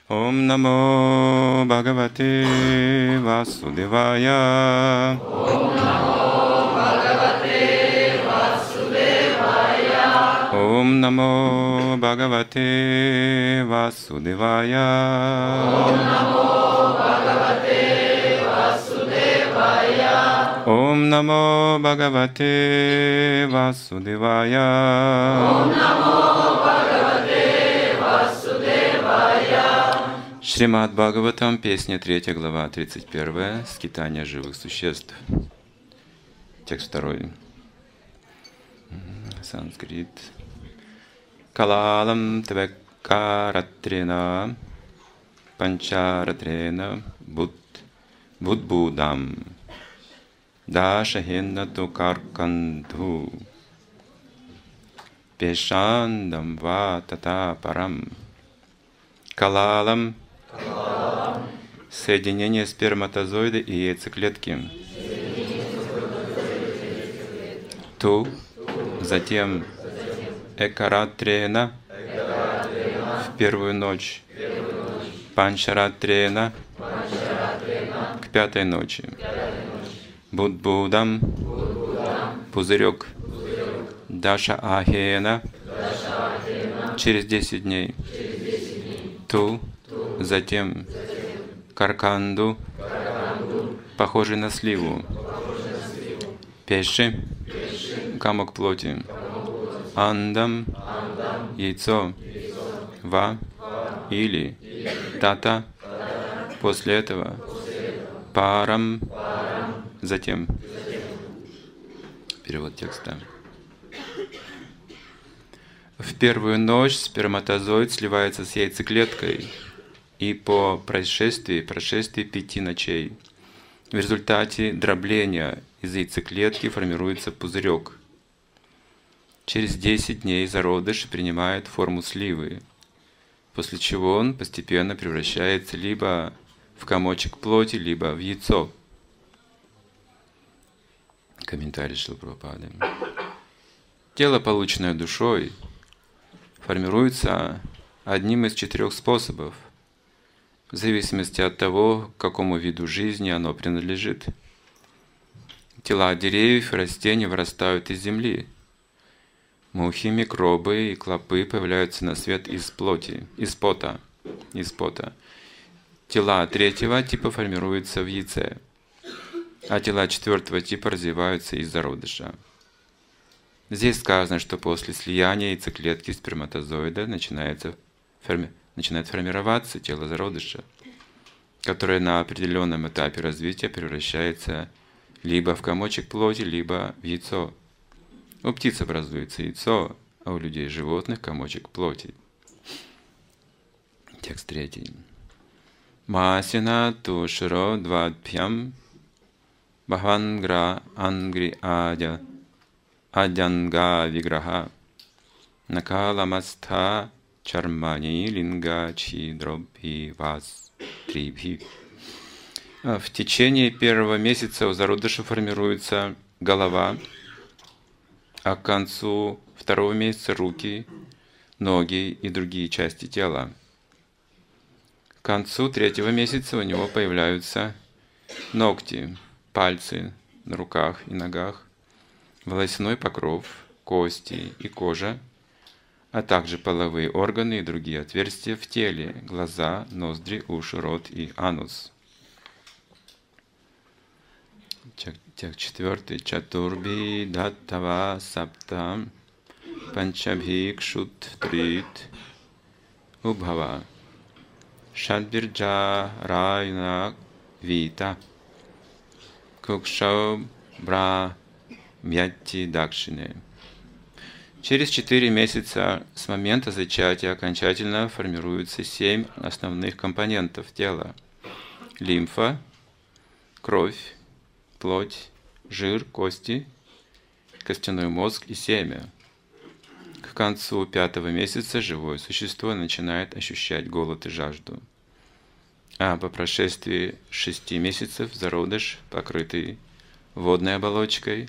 Om Namo Bhagavate Vasudevaya. Om Namo Bhagavate Vasudevaya. Om Namo Bhagavate Vasudevaya. Om Namo Bhagavate Vasudevaya. Om Namo Bhagavate Vasudevaya. Om Namo Bhagavate Vasudevaya. Шримад Бхагаватам, песня 3 глава, 31, скитание живых существ. Текст 2. Санскрит. Калалам твекаратрена панчаратрена будбудам дашахенна тукаркандху пешандам ва тата парам. Калалам — соединение сперматозоида и яйцеклетки. Ту, затем экаратрена в первую ночь, панчаратрена к пятой ночи, будбудам пузырек, даша ахена через 10 дней, ту, затем карканду, похожий на сливу, пеши, комок плоти, андам, яйцо, ва или тата, после этого парам, затем. Перевод текста. В первую ночь сперматозоид сливается с яйцеклеткой, и по прошествии 5 ночей в результате дробления из яйцеклетки формируется пузырек. Через 10 дней зародыш принимает форму сливы, после чего он постепенно превращается либо в комочек плоти, либо в яйцо. Комментарий Шрилы Прабхупады. Тело, полученное душой, формируется одним из 4 способов, в зависимости от того, к какому виду жизни оно принадлежит. Тела деревьев и растений вырастают из земли. Мухи, микробы и клопы появляются на свет из плоти, из пота. Тела 3-го типа формируются в яйце, а тела 4-го типа развиваются из зародыша. Здесь сказано, что после слияния яйцеклетки сперматозоида начинает формироваться тело зародыша, которое на определенном этапе развития превращается либо в комочек плоти, либо в яйцо. У птиц образуется яйцо, а у людей и животных комочек плоти. Текст 3. Масина тушро двадпьям бхавангра ангри адянга виграха накаламастха чармани линга чидробхи вас трибхи. В течение 1-го месяца у зародыша формируется голова, а к концу 2-го месяца руки, ноги и другие части тела. К концу 3-го месяца у него появляются ногти, пальцы на руках и ногах, волосяной покров, кости и кожа, а также половые органы и другие отверстия в теле, глаза, ноздри, уши, рот и анус. Текст 4. Чатурби даттава саптам панчабхик шут трит убхава шадбирджа райна вита кукшау бра мьятти дакшине. Через 4 месяца с момента зачатия окончательно формируются 7 основных компонентов тела: лимфа, кровь, плоть, жир, кости, костяной мозг и семя. К концу 5-го месяца живое существо начинает ощущать голод и жажду. А по прошествии 6 месяцев зародыш, покрытый водной оболочкой,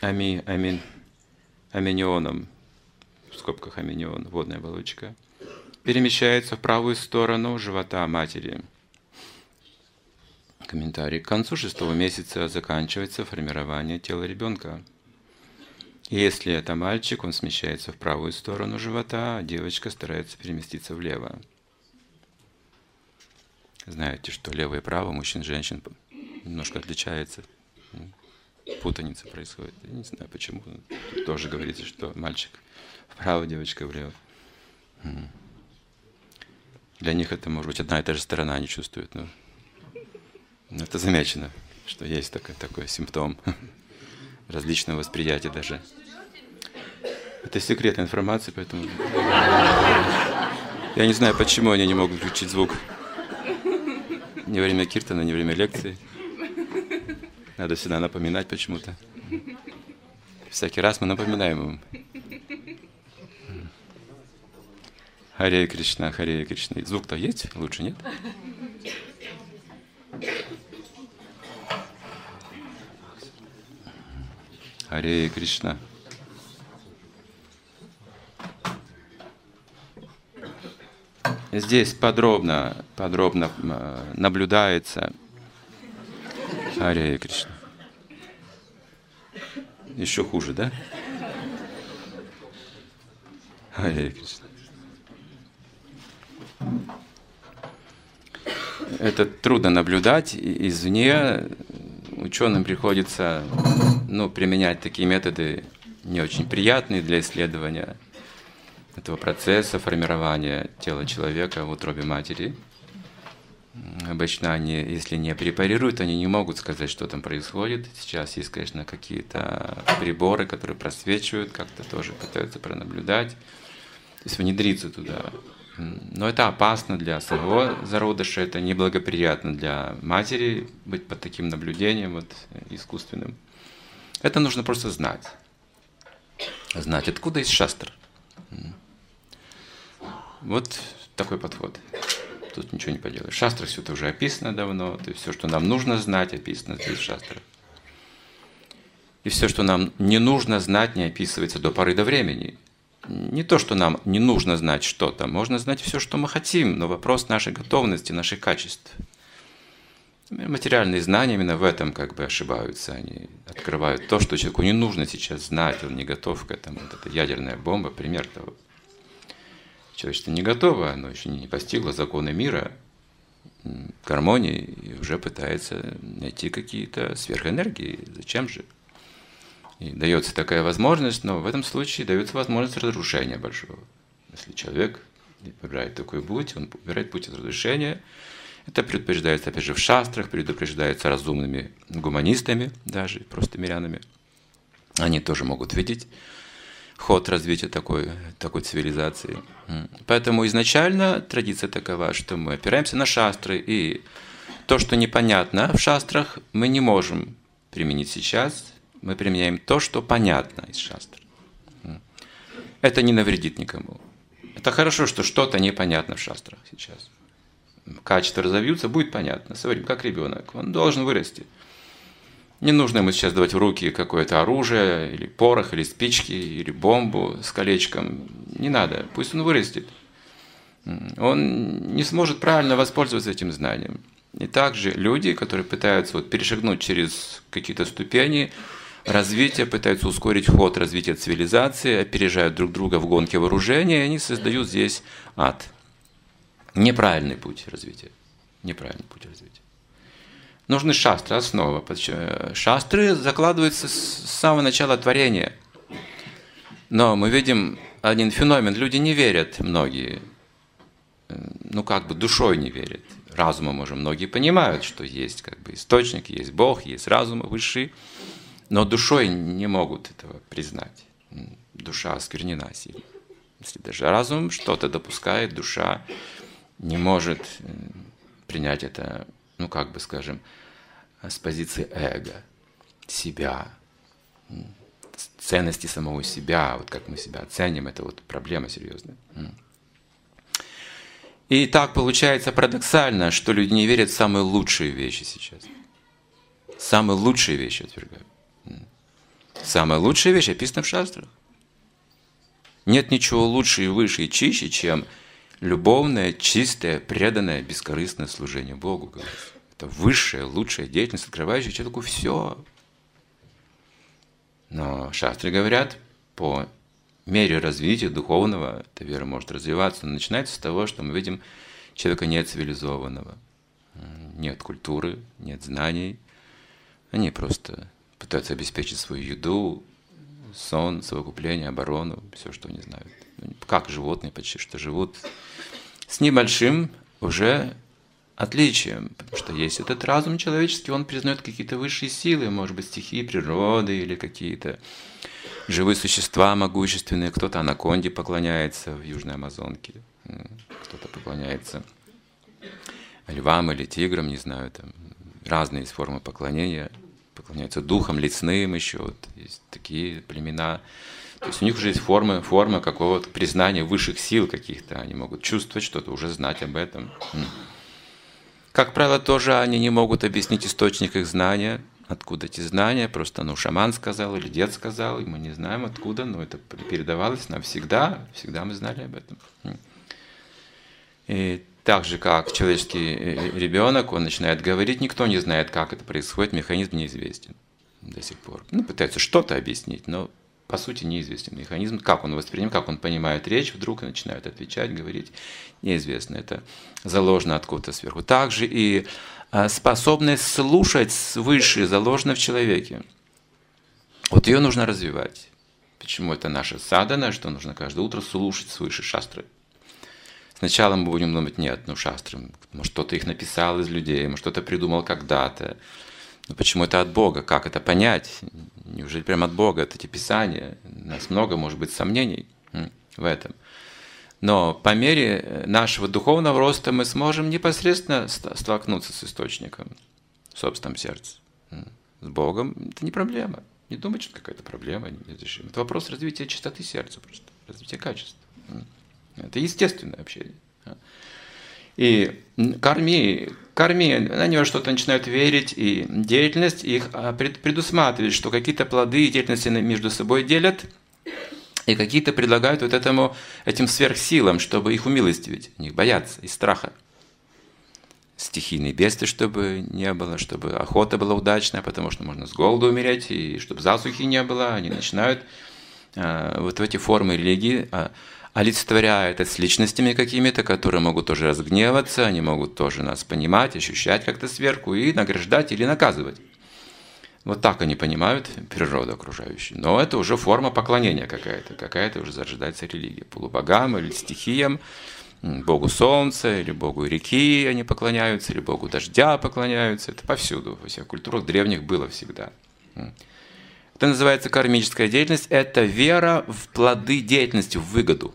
аминионом, в скобках аминион, водная оболочка, перемещается в правую сторону живота матери. Комментарий. К концу 6-го месяца заканчивается формирование тела ребенка. Если это мальчик, он смещается в правую сторону живота, а девочка старается переместиться влево. Знаете, что лево и право мужчин и женщин немножко отличается. Путаница происходит. Я не знаю почему. Тут тоже говорится, что мальчик вправо, девочка влево. Для них это может быть одна и та же сторона, они чувствуют. Но это замечено, что есть такой симптом различного восприятия даже. Это секретная информация, поэтому я не знаю, почему они не могут включить звук. Ни во время киртана, ни во время лекции. Надо всегда напоминать почему-то. Всякий раз мы напоминаем им. Харе Кришна, Харе Кришна. Звук-то есть? Лучше нет? Харе Кришна. Здесь подробно наблюдается Харе Кришна. Еще хуже, да? Харе Кришна. Это трудно наблюдать извне. Ученым приходится применять такие методы не очень приятные для исследования этого процесса формирования тела человека в утробе матери. Обычно они, если не препарируют, они не могут сказать, что там происходит. Сейчас есть, конечно, какие-то приборы, которые просвечивают, как-то тоже пытаются пронаблюдать, то есть внедриться туда. Но это опасно для самого зародыша, это неблагоприятно для матери быть под таким наблюдением искусственным. Это нужно просто знать. Знать, откуда есть шастра. Вот такой подход. Тут ничего не поделаешь. В шастрах все это уже описано давно. То есть все, что нам нужно знать, описано здесь в шастрах. И все, что нам не нужно знать, не описывается до поры до времени. Не то, что нам не нужно знать что-то. Можно знать все, что мы хотим, но вопрос нашей готовности, наших качеств. Материальные знания именно в этом ошибаются. Они открывают то, что человеку не нужно сейчас знать, он не готов к этому. Вот эта ядерная бомба, пример того. Человечество не готово, оно еще не постигло законы мира, гармонии, и уже пытается найти какие-то сверхэнергии. Зачем же? И дается такая возможность, но в этом случае дается возможность разрушения большого. Если человек выбирает такой путь, он выбирает путь разрушения. Это предупреждается, опять же, в шастрах, предупреждается разумными гуманистами, даже просто мирянами. Они тоже могут видеть ход развития такой цивилизации. Поэтому изначально традиция такова, что мы опираемся на шастры, и то, что непонятно в шастрах, мы не можем применить сейчас. Мы применяем то, что понятно из шастр. Это не навредит никому. Это хорошо, что что-то непонятно в шастрах сейчас. Качества разовьются, будет понятно. Смотрим, как ребенок. Он должен вырасти. Не нужно ему сейчас давать в руки какое-то оружие, или порох, или спички, или бомбу с колечком. Не надо. Пусть он вырастет. Он не сможет правильно воспользоваться этим знанием. И также люди, которые пытаются перешагнуть через какие-то ступени развития, пытаются ускорить ход развития цивилизации, опережают друг друга в гонке вооружения, и они создают здесь ад. Неправильный путь развития. Неправильный путь развития. Нужны шастры, основа. Шастры закладываются с самого начала творения. Но мы видим один феномен. Люди не верят, многие. Душой не верят. Разумом уже многие понимают, что есть источник, есть Бог, есть разум высший. Но душой не могут этого признать. Душа осквернена сильно. Если даже разум что-то допускает, душа не может принять это, с позиции эго, себя, ценности самого себя, как мы себя оценим, это проблема серьезная. И так получается парадоксально, что люди не верят в самые лучшие вещи сейчас. Самые лучшие вещи отвергают. Самая лучшая вещь описана в шастрах. Нет ничего лучше и выше и чище, чем любовное, чистое, преданное, бескорыстное служение Богу. Это высшая, лучшая деятельность, открывающая человеку все. Но шастры говорят, по мере развития духовного эта вера может развиваться. Но начинается с того, что мы видим человека нецивилизованного. Нет культуры, нет знаний. Они просто пытаются обеспечить свою еду, сон, совокупление, оборону, все, что они знают. Как животные почти что живут. С небольшим уже отличием, потому что есть этот разум человеческий, он признает какие-то высшие силы, может быть, стихии природы или какие-то живые существа могущественные. Кто-то анаконде поклоняется в Южной Амазонке, кто-то поклоняется львам или тиграм, не знаю, там разные формы поклонения, поклоняются духам лесным еще, вот есть такие племена. То есть у них уже есть форма какого-то признания высших сил каких-то, они могут чувствовать что-то, уже знать об этом. Как правило, тоже они не могут объяснить источник их знания, откуда эти знания, просто шаман сказал или дед сказал, и мы не знаем откуда, но это передавалось нам всегда мы знали об этом. И так же, как человеческий ребенок, он начинает говорить, никто не знает, как это происходит, механизм неизвестен до сих пор. Пытаются что-то объяснить, но по сути неизвестен механизм, как он воспринимает, как он понимает речь, вдруг начинает отвечать, говорить, неизвестно, это заложено откуда-то сверху. Также и способность слушать свыше заложена в человеке. Вот ее нужно развивать. Почему это наша садхана, что нужно каждое утро слушать свыше шастры. Сначала мы будем думать, нет, шастры, может, кто-то их написал из людей, может, кто-то придумал когда-то. Но почему это от Бога? Как это понять? Неужели прямо от Бога это эти писания? У нас много, может быть, сомнений в этом. Но по мере нашего духовного роста мы сможем непосредственно столкнуться с источником в собственном сердце. С Богом это не проблема. Не думать, что какая-то проблема неразрешима. Это вопрос развития чистоты сердца просто, развития качества. Это естественное общение. И карми, они во что-то начинают верить, и деятельность их предусматривает, что какие-то плоды и деятельности между собой делят, и какие-то предлагают этим сверхсилам, чтобы их умилостивить, них бояться из страха. Стихийные бедствия, чтобы не было, чтобы охота была удачная, потому что можно с голоду умереть, и чтобы засухи не было, они начинают вот в эти формы религии олицетворяя это с личностями какими-то, которые могут тоже разгневаться, они могут тоже нас понимать, ощущать как-то сверху и награждать или наказывать. Вот так они понимают природу окружающую. Но это уже форма поклонения какая-то уже зарождается религия. Полубогам или стихиям, Богу солнца или Богу реки они поклоняются, или Богу дождя поклоняются. Это повсюду, во всех культурах древних было всегда. Это называется кармическая деятельность. Это вера в плоды деятельности, в выгоду.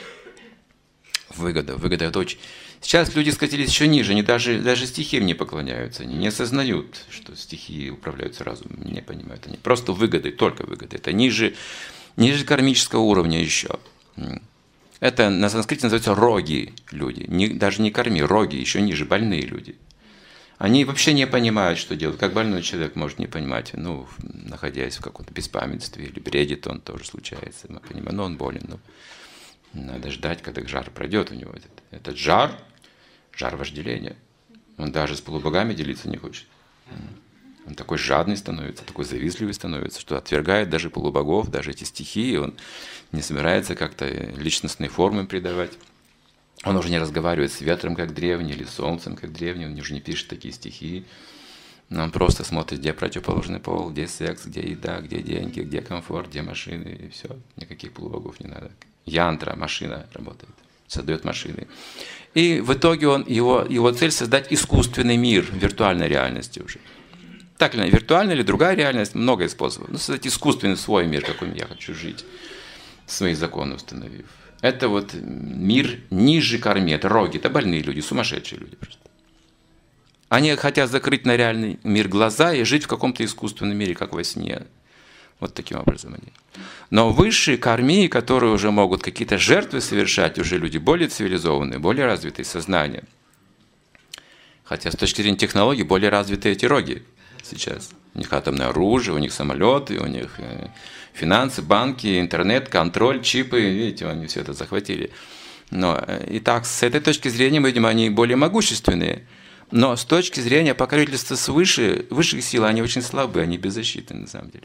Выгода это очень... Сейчас люди скатились еще ниже, они даже стихиям не поклоняются, они не осознают, что стихии управляются разумом, не понимают. Они просто выгоды, только выгоды. Это ниже кармического уровня еще. Это на санскрите называется роги люди, даже не карми, роги, еще ниже, больные люди. Они вообще не понимают, что делать. Как больной человек может не понимать, находясь в каком-то беспамятстве или бредит, он тоже случается, мы понимаем, но он болен. Надо ждать, когда жар пройдет у него. Этот жар вожделения. Он даже с полубогами делиться не хочет. Он такой жадный становится, такой завистливый становится, что отвергает даже полубогов, даже эти стихии. Он не собирается как-то личностные формы придавать. Он уже не разговаривает с ветром, как древний, или с солнцем, как древний. Он уже не пишет такие стихи. Он просто смотрит, где противоположный пол, где секс, где еда, где деньги, где комфорт, где машины, и все. Никаких полубогов не надо. Янтра, машина работает, создает машины. И в итоге его цель создать искусственный мир виртуальной реальности уже. Так или иначе, виртуальная или другая реальность, много способов. Создать искусственный свой мир, каким я хочу жить, свои законы установив. Это мир ниже карми, это роги, это больные люди, сумасшедшие люди просто. Они хотят закрыть на реальный мир глаза и жить в каком-то искусственном мире, как во сне. Вот таким образом они. Но высшие кармии, которые уже могут какие-то жертвы совершать, уже люди более цивилизованные, более развитые сознания. Хотя с точки зрения технологий более развитые эти роги сейчас. У них атомное оружие, у них самолеты, у них финансы, банки, интернет, контроль, чипы. Видите, они все это захватили. Но, итак, с этой точки зрения, мы видим, они более могущественные. Но с точки зрения покровительства свыше, высших сил, они очень слабы, они беззащитны на самом деле.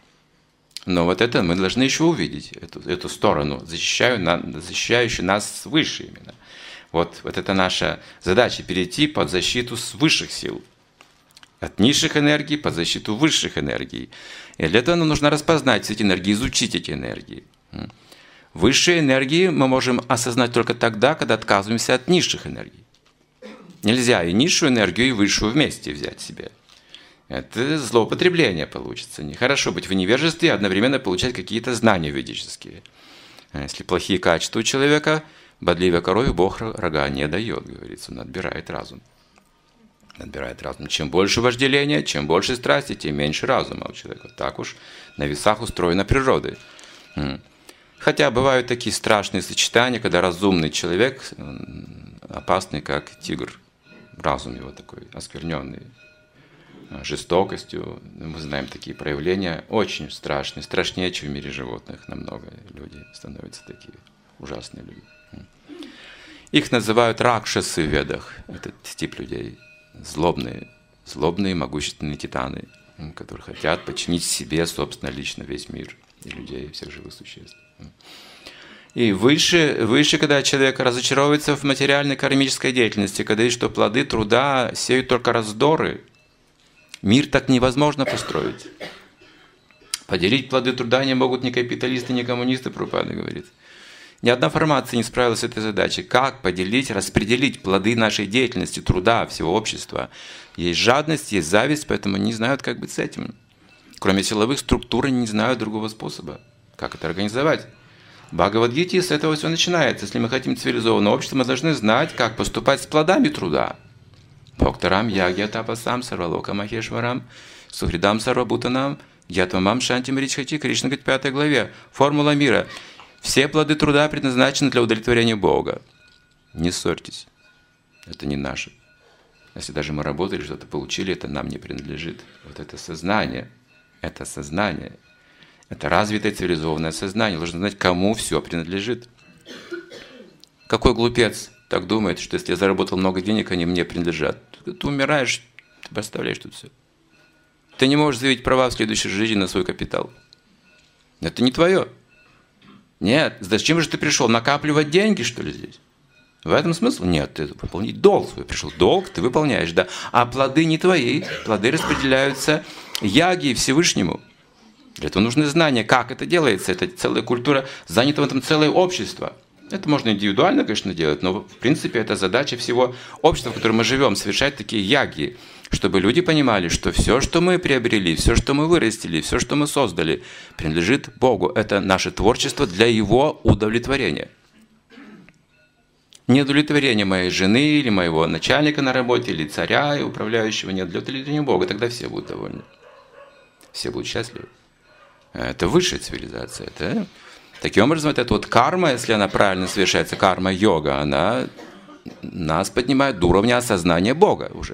Но вот это мы должны еще увидеть, эту сторону, защищающую нас свыше именно. Вот это наша задача, перейти под защиту высших сил. От низших энергий под защиту высших энергий. И для этого нам нужно распознать эти энергии, изучить эти энергии. Высшие энергии мы можем осознать только тогда, когда отказываемся от низших энергий. Нельзя и низшую энергию, и высшую вместе взять себе. Это злоупотребление получится. Нехорошо быть в невежестве и одновременно получать какие-то знания ведические. Если плохие качества у человека, бодливой корове Бог рога не дает, говорится, он отбирает разум. Отбирает разум. Чем больше вожделения, чем больше страсти, тем меньше разума у человека. Так уж на весах устроена природа. Хотя бывают такие страшные сочетания, когда разумный человек опасный, как тигр. Разум его такой оскверненный жестокостью. Мы знаем такие проявления очень страшные, страшнее, чем в мире животных. Намного люди становятся такие ужасные люди. Их называют ракшасы в ведах, этот тип людей. Злобные, могущественные титаны, которые хотят подчинить себе, собственно, лично весь мир и людей, и всех живых существ. И выше, когда человек разочаровывается в материальной кармической деятельности, когда видит, что плоды труда сеют только раздоры, мир так невозможно построить. Поделить плоды труда не могут ни капиталисты, ни коммунисты, Прабхупада говорит. Ни одна формация не справилась с этой задачей. Как поделить, распределить плоды нашей деятельности, труда, всего общества? Есть жадность, есть зависть, поэтому не знают, как быть с этим. Кроме силовых структур, они не знают другого способа. Как это организовать? В Бхагавад-гите с этого все начинается. Если мы хотим цивилизованного общества, мы должны знать, как поступать с плодами труда. Бхактарам, ягья тапасам, сарвалока махешварам, сухридам сарвабутанам, ятвамам шанти мричхати. Кришна говорит в 5 главе. Формула мира. Все плоды труда предназначены для удовлетворения Бога. Не ссорьтесь. Это не наше. Если даже мы работали, что-то получили, это нам не принадлежит. Вот это сознание. Это сознание. Это развитое цивилизованное сознание. Нужно знать, кому все принадлежит. Какой глупец так думает, что если я заработал много денег, они мне принадлежат? Ты умираешь, ты оставляешь тут все. Ты не можешь заявить права в следующей жизни на свой капитал. Это не твое. Нет, зачем же ты пришел? Накапливать деньги, что ли, здесь? В этом смысл? Нет, ты выполнить долг свой. Пришел долг, ты выполняешь, да. А плоды не твои. Плоды распределяются яги Всевышнему. Для этого нужны знания, как это делается. Это целая культура, занято в этом целое общество. Это можно индивидуально, конечно, делать, но в принципе это задача всего общества, в котором мы живем, совершать такие яги, чтобы люди понимали, что все, что мы приобрели, все, что мы вырастили, все, что мы создали, принадлежит Богу. Это наше творчество для Его удовлетворения. Не удовлетворение моей жены или моего начальника на работе, или царя и управляющего, нет, для удовлетворения Бога. Тогда все будут довольны. Все будут счастливы. Это высшая цивилизация. Это... Таким образом, вот эта вот карма, если она правильно совершается, карма-йога, она нас поднимает до уровня осознания Бога уже.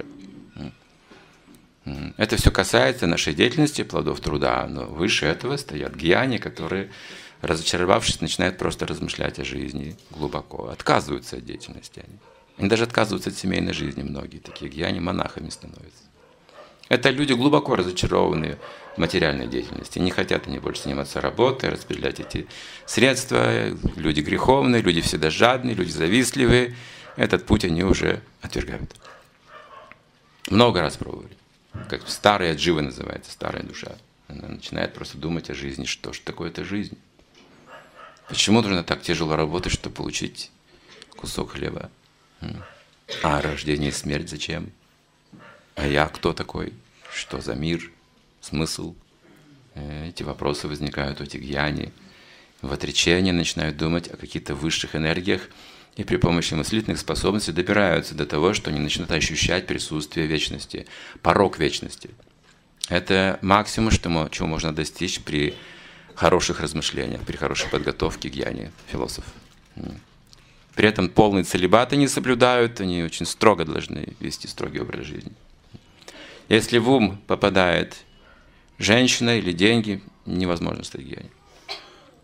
Это все касается нашей деятельности, плодов труда, но выше этого стоят гьяни, которые, разочаровавшись, начинают просто размышлять о жизни глубоко, отказываются от деятельности. Они даже отказываются от семейной жизни, многие такие гьяни монахами становятся. Это люди глубоко разочарованные в материальной деятельности. Не хотят они больше заниматься работой, распределять эти средства. Люди греховные, люди всегда жадные, люди завистливые. Этот путь они уже отвергают. Много раз пробовали. Как старая джива называется, старая душа. Она начинает просто думать о жизни. Что ж такое эта жизнь? Почему нужно так тяжело работать, чтобы получить кусок хлеба? А рождение и смерть зачем? А я кто такой? Что за мир? Смысл? Эти вопросы возникают у этих гьяни. В отречении начинают думать о каких-то высших энергиях и при помощи мыслительных способностей добираются до того, что они начинают ощущать присутствие вечности, порог вечности. Это максимум, чего можно достичь при хороших размышлениях, при хорошей подготовке гьяни, философ. При этом полный целибат они соблюдают, они очень строго должны вести строгий образ жизни. Если в ум попадает женщина или деньги, невозможно стать гьяни.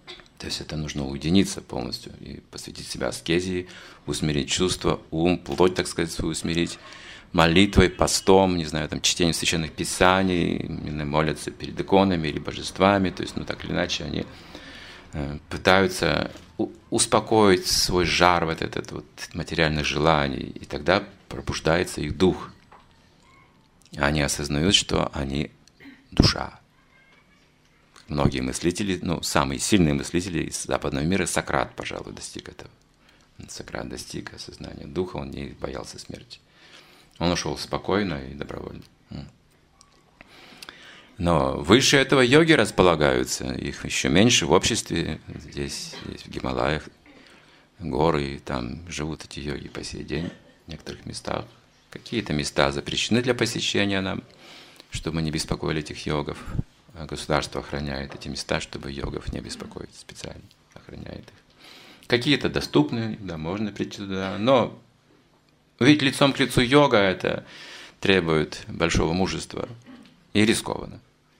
То есть это нужно уединиться полностью и посвятить себя аскезе, усмирить чувства, ум, плоть, так сказать, свою усмирить, молитвой, постом, не знаю, там, чтением священных писаний, именно молятся перед иконами или божествами, то есть, ну, так или иначе, они пытаются успокоить свой жар, вот этот вот материальных желаний, и тогда пробуждается их дух. Они осознают, что они душа. Многие мыслители, ну, самые сильные мыслители из западного мира, Сократ, пожалуй, достиг этого. Сократ достиг осознания духа, он не боялся смерти. Он ушел спокойно и добровольно. Но выше этого йоги располагаются, их еще меньше в обществе, здесь в Гималаях горы, и там живут эти йоги по сей день в некоторых местах. Какие-то места запрещены для посещения нам, чтобы мы не беспокоили этих йогов. Государство охраняет эти места, чтобы йогов не беспокоить, специально охраняет их. Какие-то доступны, да, можно прийти туда, но увидеть лицом к лицу йога, это требует большого мужества и рискованно.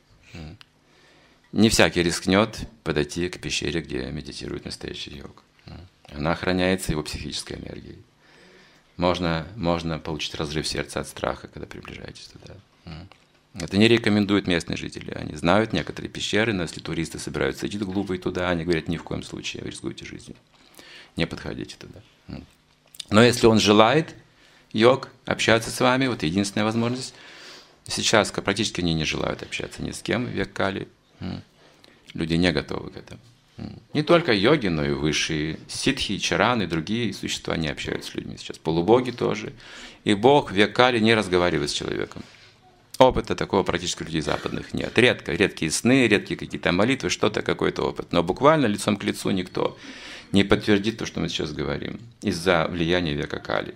Не всякий рискнет подойти к пещере, где медитирует настоящий йог. Она охраняется его психической энергией. Можно получить разрыв сердца от страха, когда приближаетесь туда. Это не рекомендуют местные жители. Они знают некоторые пещеры, но если туристы собираются идти глупые туда, они говорят, ни в коем случае, вы рискуете жизнью. Не подходите туда. Но если он желает, йог, общаться с вами, вот единственная возможность. Сейчас практически они не желают общаться ни с кем, век Кали. Люди не готовы к этому. Не только йоги, но и высшие ситхи, чараны и другие существа не общаются с людьми сейчас. Полубоги тоже. И Бог в век Кали не разговаривает с человеком. Опыта такого практически у людей западных нет. Редкие сны, редкие какие-то молитвы, что-то, какой-то опыт. Но буквально лицом к лицу никто не подтвердит то, что мы сейчас говорим, из-за влияния века Кали.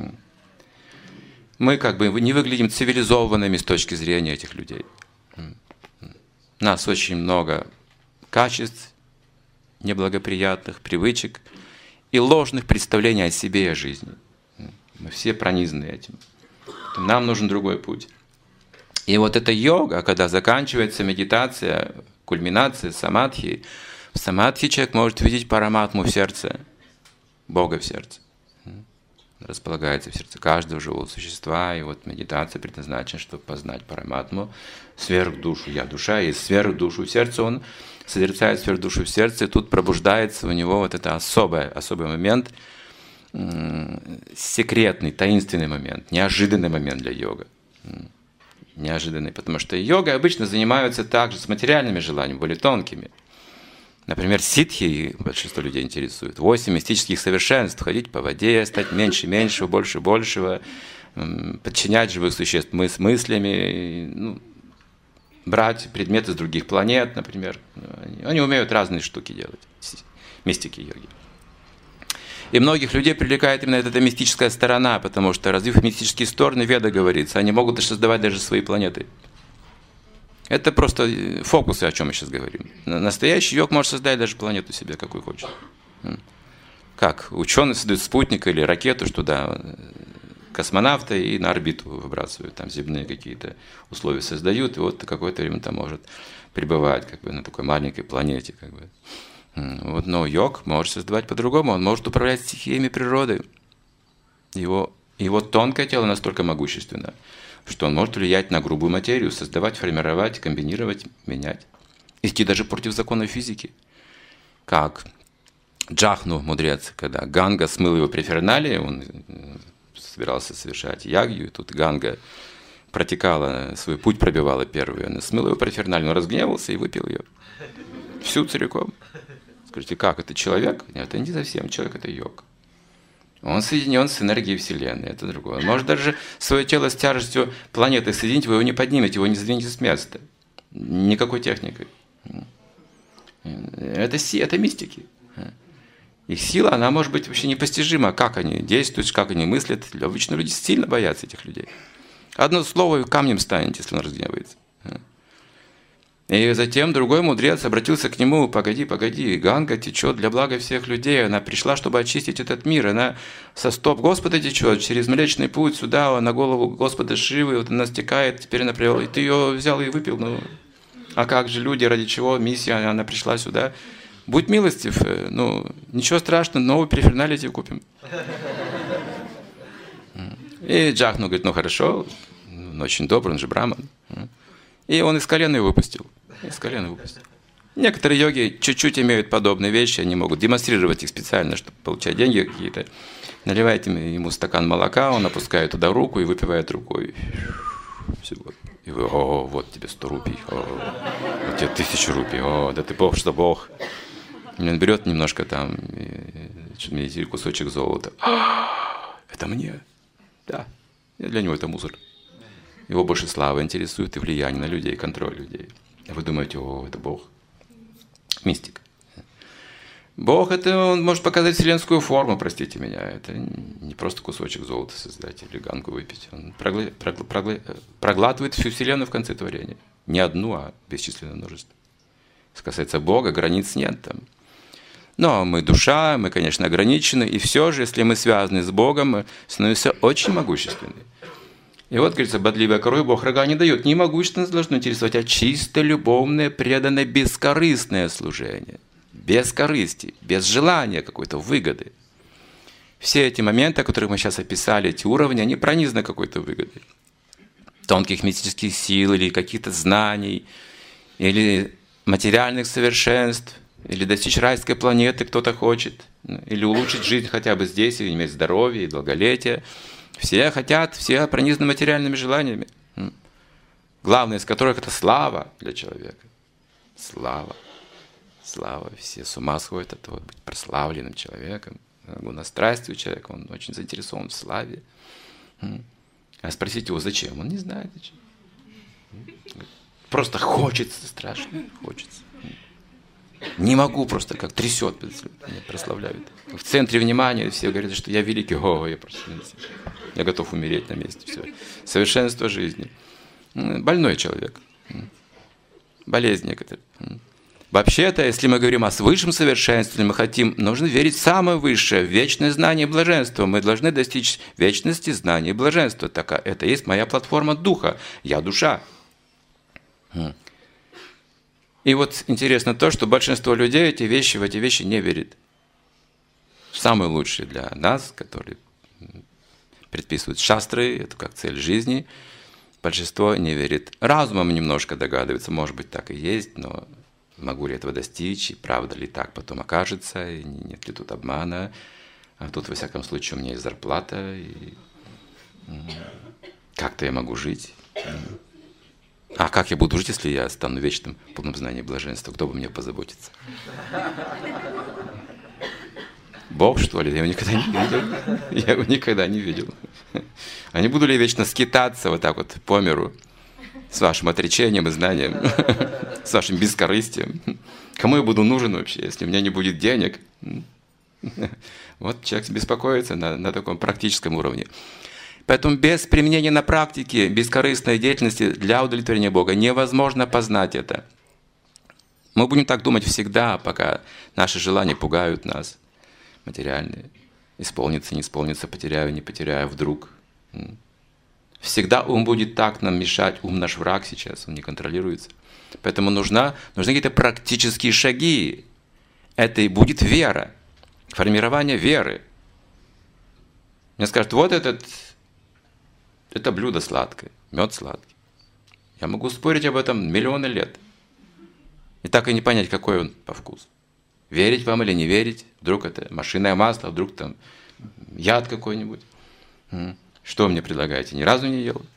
Мы как бы не выглядим цивилизованными с точки зрения этих людей. У нас очень много качеств, неблагоприятных привычек и ложных представлений о себе и о жизни. Мы все пронизаны этим. Нам нужен другой путь. И вот эта йога, когда заканчивается медитация, кульминация самадхи, в самадхи человек может видеть параматму в сердце, Бога в сердце. Располагается в сердце каждого живого существа, и вот медитация предназначена, чтобы познать параматму, сверхдушу, я душа, и сверхдушу в сердце, он созерцает сверхдушу в сердце, и тут пробуждается у него вот это особый момент, секретный, таинственный момент, неожиданный момент для йога. Неожиданный, потому что йогой обычно занимаются также с материальными желаниями, более тонкими. Например, ситхи, большинство людей интересует, 8 мистических совершенств, ходить по воде, стать меньше меньшего, больше большего, подчинять живых существ мыслями, брать предметы с других планет, например. Они умеют разные штуки делать, мистики йоги. И многих людей привлекает именно эта мистическая сторона, потому что, развив мистические стороны, Веда говорится, они могут создавать даже свои планеты. Это просто фокусы, о чем мы сейчас говорим. Настоящий йог может создать даже планету себе, какую хочет. Как? Ученые создают спутник или ракету, что да, космонавты и на орбиту выбрасывают, там земные какие-то условия создают, и вот какое-то время там может пребывать как бы, на такой маленькой планете. Как бы. Вот, но йог может создавать по-другому, он может управлять стихиями природы. Его тонкое тело настолько могущественно, что он может влиять на грубую материю, создавать, формировать, комбинировать, менять. Идти даже против законов физики. Как Джахну, мудрец, когда Ганга смыл его преферналии, он собирался совершать ягью, и тут Ганга протекала, свой путь пробивала первую, он смыл его преферналию, он разгневался и выпил ее. Всю целиком. Скажите, как это человек? Нет, это не совсем человек, это йог. Он соединен с энергией Вселенной, это другое. Он может даже свое тело с тяжестью планеты соединить, вы его не поднимете, его не сдвинете с места. Никакой техникой. Это мистики. Их сила, она может быть вообще непостижима, как они действуют, как они мыслят. Обычно люди сильно боятся этих людей. Одно слово, и камнем станете, если он разгневается. И затем другой мудрец обратился к нему: погоди, Ганга течет для блага всех людей, она пришла, чтобы очистить этот мир, она со стоп Господа течет, через Млечный Путь сюда, на голову Господа Шивы, вот она стекает, теперь она привела, и ты ее взял и выпил, а как же люди, ради чего миссия, она пришла сюда, будь милостив, ничего страшного, новую периферналию тебе купим. И Джахну говорит, хорошо, он очень добрый, он же браман. И он из колена его выпустил. Некоторые йоги чуть-чуть имеют подобные вещи, они могут демонстрировать их специально, чтобы получать деньги какие-то. Наливает ему стакан молока, он опускает туда руку и выпивает рукой. Все, вот. И вы, вот тебе 100 рупий, вот тебе 1000 рупий, да ты бог, что бог. И он берет немножко там, медитирует кусочек золота. Это мне? Да. И для него это мусор. Его больше слава интересует и влияние на людей, контроль людей. А вы думаете, это Бог? Мистик. Бог это он может показать вселенскую форму, простите меня. Это не просто кусочек золота создать или ганку выпить. Он проглатывает всю вселенную в конце творения. Не одну, а бесчисленное множество. Что касается Бога, границ нет там. Но мы душа, мы, конечно, ограничены, и все же, если мы связаны с Богом, мы становимся очень могущественны. И вот, говорится, бодливая корой Бог рога не дает. Не могущественность должно интересовать, а чисто любовное, преданное, бескорыстное служение. Без корысти, без желания какой-то выгоды. Все эти моменты, о которых мы сейчас описали, эти уровни, они пронизаны какой-то выгодой. Тонких мистических сил, или каких-то знаний, или материальных совершенств, или достичь райской планеты кто-то хочет, или улучшить жизнь хотя бы здесь, и иметь здоровье и долголетие. Все хотят, все пронизаны материальными желаниями. Главное из которых это слава для человека. Слава. Слава. Все с ума сходят от того, быть прославленным человеком. Гунострастие у человека, он очень заинтересован в славе. А спросите его, зачем? Он не знает, зачем. Просто хочется, страшно хочется. Не могу просто, как трясет, меня прославляют. В центре внимания все говорят, что я великий, я готов умереть на месте. Все. Совершенство жизни. Больной человек. Болезнь некоторая. Вообще-то, если мы говорим о высшем совершенстве, мы нужно верить в самое высшее, в вечное знание и блаженство. Мы должны достичь вечности, знания и блаженства. Так, это есть моя платформа духа. Я душа. И вот интересно то, что большинство людей в эти вещи не верит. Самые лучшие для нас, которые предписывают шастры, это как цель жизни, большинство не верит. Разумом немножко догадывается, может быть, так и есть, но могу ли этого достичь, и правда ли так потом окажется, и нет ли тут обмана. А тут, во всяком случае, у меня есть зарплата, и как-то я могу жить. А как я буду жить, если я стану вечным, полным знанием и блаженства? Кто бы мне позаботится? Бог, что ли? Я его никогда не видел. Я его никогда не видел. А не буду ли я вечно скитаться вот так вот по миру с вашим отречением и знанием, с вашим бескорыстием? Кому я буду нужен вообще, если у меня не будет денег? Вот человек беспокоится на таком практическом уровне. Поэтому без применения на практике бескорыстной деятельности для удовлетворения Бога невозможно познать это. Мы будем так думать всегда, пока наши желания пугают нас, материальные. Исполнится, не исполнится, потеряю, не потеряю, вдруг. Всегда ум будет так нам мешать. Ум наш враг сейчас, он не контролируется. Поэтому нужны какие-то практические шаги. Это и будет вера, формирование веры. Мне скажут, вот это блюдо сладкое, мед сладкий. Я могу спорить об этом миллионы лет. И так и не понять, какой он по вкусу. Верить вам или не верить, вдруг это машинное масло, вдруг там яд какой-нибудь. Что вы мне предлагаете? Ни разу не ел.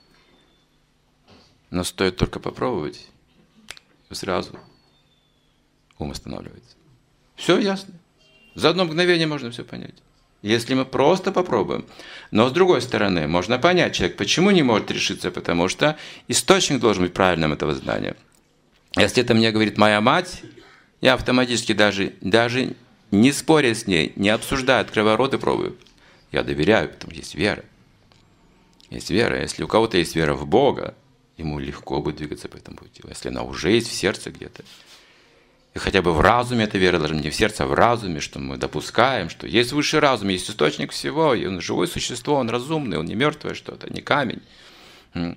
Но стоит только попробовать, и сразу ум останавливается. Все ясно. За одно мгновение можно все понять. Если мы просто попробуем. Но с другой стороны, можно понять человек, почему не может решиться, потому что источник должен быть правильным этого знания. Если это мне говорит моя мать, я автоматически даже не споря с ней, не обсуждая, открывая рот и пробую. Я доверяю, потому что есть вера. Есть вера. Если у кого-то есть вера в Бога, ему легко будет двигаться по этому пути. Если она уже есть в сердце где-то, и хотя бы в разуме эта вера должна быть не в сердце, а в разуме, что мы допускаем, что есть высший разум, есть источник всего, и он живое существо, он разумный, он не мертвое что-то, не камень.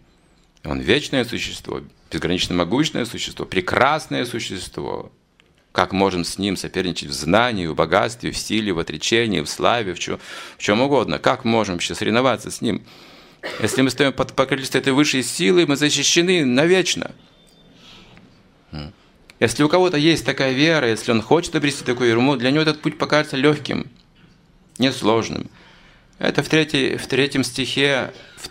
Он вечное существо, безгранично могущественное существо, прекрасное существо, Как можем с Ним соперничать в знании, в богатстве, в силе, в отречении, в славе, в чем угодно? Как можем вообще соревноваться с Ним? Если мы стоим под покровительством этой высшей силы, мы защищены навечно. Если у кого-то есть такая вера, если он хочет обрести такую веру, для него этот путь покажется легким, несложным. Это в третьем стихе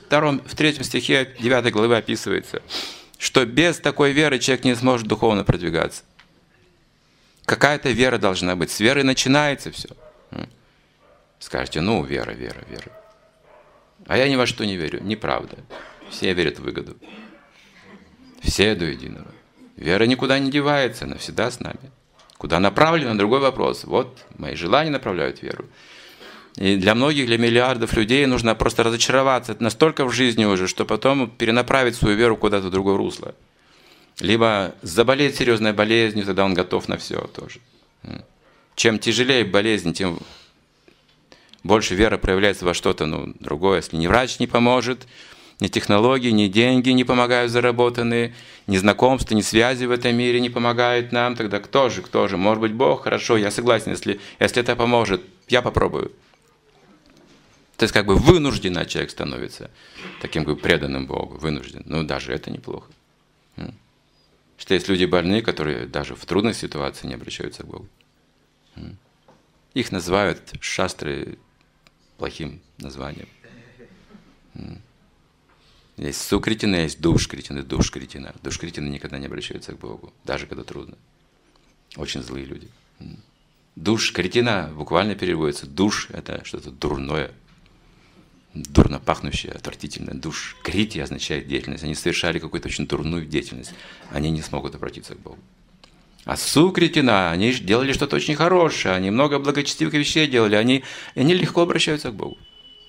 9 главы описывается, что без такой веры человек не сможет духовно продвигаться. Какая-то вера должна быть. С верой начинается все. Скажете, вера. А я ни во что не верю. Неправда. Все верят в выгоду. Все до единого. Вера никуда не девается, она всегда с нами. Куда направлена, другой вопрос. Вот мои желания направляют веру. И для многих, для миллиардов людей нужно просто разочароваться настолько в жизни уже, что потом перенаправить свою веру куда-то в другое русло. Либо заболеть серьезной болезнью, тогда он готов на все тоже. Чем тяжелее болезнь, тем больше вера проявляется во что-то другое. Если ни врач не поможет, ни технологии, ни деньги не помогают заработанные, ни знакомства, ни связи в этом мире не помогают нам, тогда кто же? Может быть, Бог? Хорошо, я согласен, если это поможет, я попробую. То есть вынужденно человек становится таким преданным Богу, вынужден. Даже это неплохо. Что есть люди больные, которые даже в трудной ситуации не обращаются к Богу. Их называют шастры плохим названием. Есть сукритина, есть душкритина, душкритина. Душкритины никогда не обращаются к Богу, даже когда трудно. Очень злые люди. Душкритина буквально переводится. Душ – это что-то дурное, дурно пахнущее, отвратительное. Душкрити означает деятельность. Они совершали какую-то очень дурную деятельность. Они не смогут обратиться к Богу. А сукритина, они делали что-то очень хорошее, они много благочестивых вещей делали, они легко обращаются к Богу.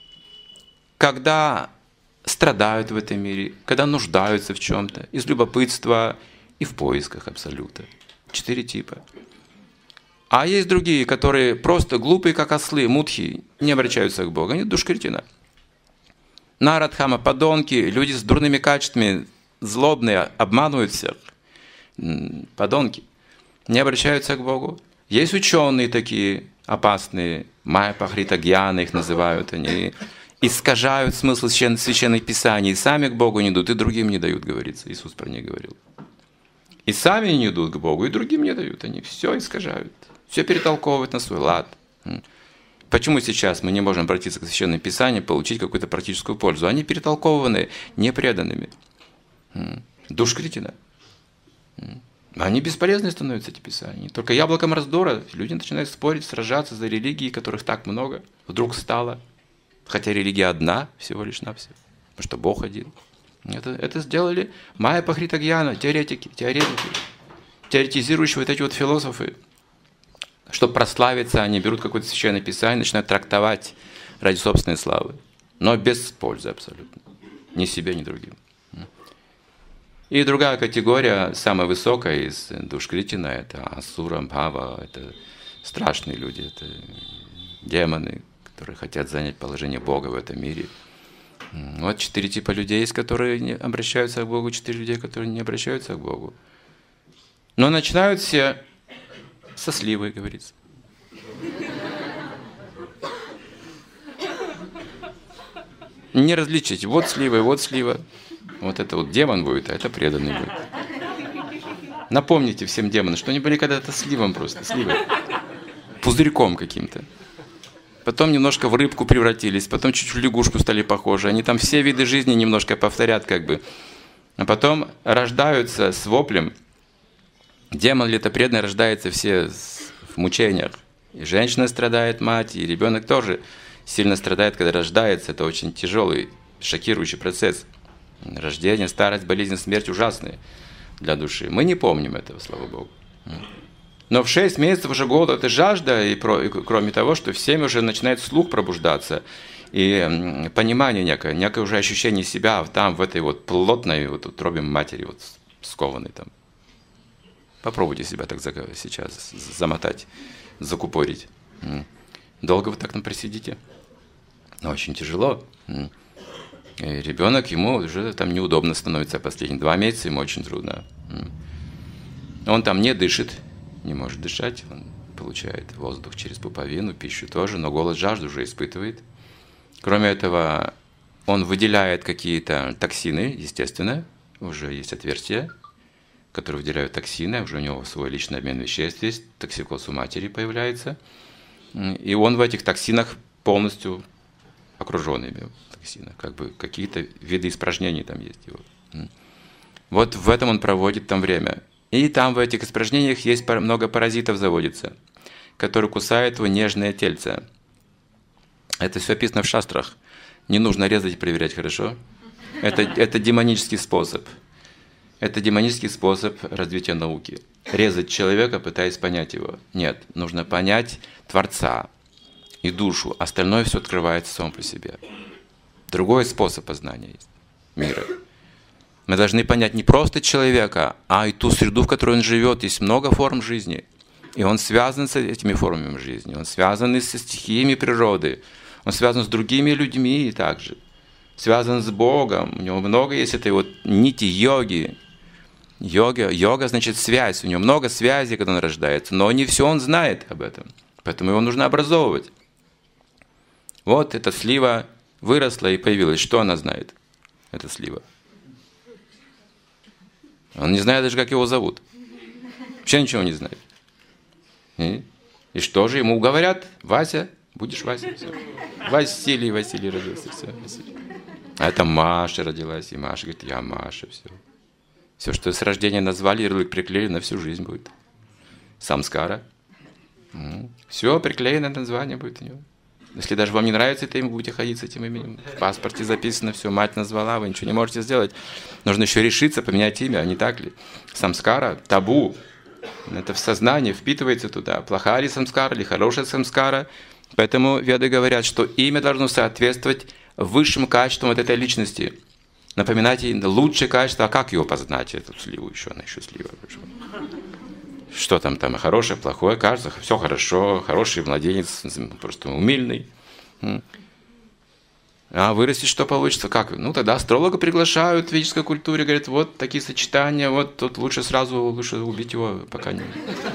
Когда страдают в этом мире, когда нуждаются в чем-то, из любопытства и в поисках абсолюта. 4 типа. А есть другие, которые просто глупые, как ослы, мудхи, не обращаются к Богу. Они душкритина. Нарадхама, подонки, люди с дурными качествами, злобные, обманывают всех. Подонки. Не обращаются к Богу. Есть ученые такие опасные, майя-пахрита-гьяны их называют, они искажают смысл священных писаний, и сами к Богу не идут, и другим не дают, говорится. Иисус про них говорил. И сами не идут к Богу, и другим не дают. Они все искажают, все перетолковывают на свой лад. Почему сейчас мы не можем обратиться к священным писаниям, получить какую-то практическую пользу? Они перетолкованы непреданными. Душкритина. Они бесполезны становятся, эти писания. Только яблоком раздора люди начинают спорить, сражаться за религии, которых так много, вдруг стало. Хотя религия одна, всего лишь навсего. Потому что Бог один. Это сделали майя-пахрита-гьяна, теоретики, теоретизирующие вот эти вот философы. Чтобы прославиться, они берут какое-то священное писание, начинают трактовать ради собственной славы. Но без пользы абсолютно. Ни себе, ни другим. И другая категория, самая высокая из душкритина, это асура, бхава, это страшные люди, это демоны, которые хотят занять положение Бога в этом мире. Вот 4 типа людей есть, которые не обращаются к Богу, 4 людей, которые не обращаются к Богу. Но начинают все со сливы, говорится. Не различить, вот слива, вот слива. Вот это вот демон будет, а это преданный будет. Напомните всем демонам, что они были когда-то сливом просто, сливой. Пузырьком каким-то. Потом немножко в рыбку превратились, потом чуть в лягушку стали похожи. Они там все виды жизни немножко повторят как бы. А потом рождаются с воплем. Демон ли это преданный, рождается все в мучениях. И женщина страдает, мать, и ребенок тоже сильно страдает, когда рождается. Это очень тяжелый, шокирующий процесс. Рождение, старость, болезнь, смерть ужасные для души. Мы не помним этого, слава Богу. Но в 6 месяцев уже голод – это жажда, и кроме того, что в 7 уже начинает слух пробуждаться, и понимание некое уже ощущение себя там, в этой вот плотной вот утробе матери, вот скованной там. Попробуйте себя так сейчас замотать, закупорить. Долго вы так там просидите? Очень тяжело. И ребенок, ему уже там неудобно становится последние 2 месяца, ему очень трудно. Он там не дышит, не может дышать, он получает воздух через пуповину, пищу тоже, но голод, жажду уже испытывает. Кроме этого, он выделяет какие-то токсины, естественно, уже есть отверстия, которые выделяют токсины, уже у него свой личный обмен веществ есть, токсикоз у матери появляется, и он в этих токсинах полностью окружен ими, как бы какие-то виды испражнений там есть его. Вот в этом он проводит там время. И там в этих испражнениях есть много паразитов заводится, которые кусают его нежное тельце. Это все описано в шастрах. Не нужно резать и проверять, хорошо? Это демонический способ. Это демонический способ развития науки. Резать человека, пытаясь понять его. Нет, нужно понять Творца и душу. Остальное все открывается само по себе. Другой способ познания есть мира. Мы должны понять не просто человека, а и ту среду, в которой он живет. Есть много форм жизни. И он связан с этими формами жизни. Он связан со стихиями природы. Он связан с другими людьми также. Связан с Богом. У него много есть этой вот нити йоги. Йога значит связь. У него много связей, когда он рождается. Но не все он знает об этом. Поэтому его нужно образовывать. Вот эта слива выросла и появилась. Что она знает? Эта слива. Он не знает даже, как его зовут. Вообще ничего не знает. И что же ему говорят? Вася, будешь Вася. Все. Василий родился. Все, Василий. А это Маша родилась. И Маша говорит, я Маша. Все. Все, что с рождения назвали, ярлык приклеили, на всю жизнь будет. Самскара. Все, приклеенное название будет у него. Если даже вам не нравится это имя, будете ходить с этим именем. В паспорте записано, все, мать назвала, вы ничего не можете сделать. Нужно еще решиться поменять имя, а не так ли? Самскара, табу. Это в сознании впитывается туда. Плохая ли самскара, или хорошая самскара. Поэтому веды говорят, что имя должно соответствовать высшим качествам вот этой личности. Напоминать ей лучшее качество, а как его познать, эту сливу еще, она еще слива. Что там хорошее, плохое, кажется, все хорошо, хороший младенец, просто умильный. А вырастет, что получится? Как? Ну, тогда астролога приглашают в ведической культуре, говорят, вот такие сочетания, вот тут лучше убить его, пока не...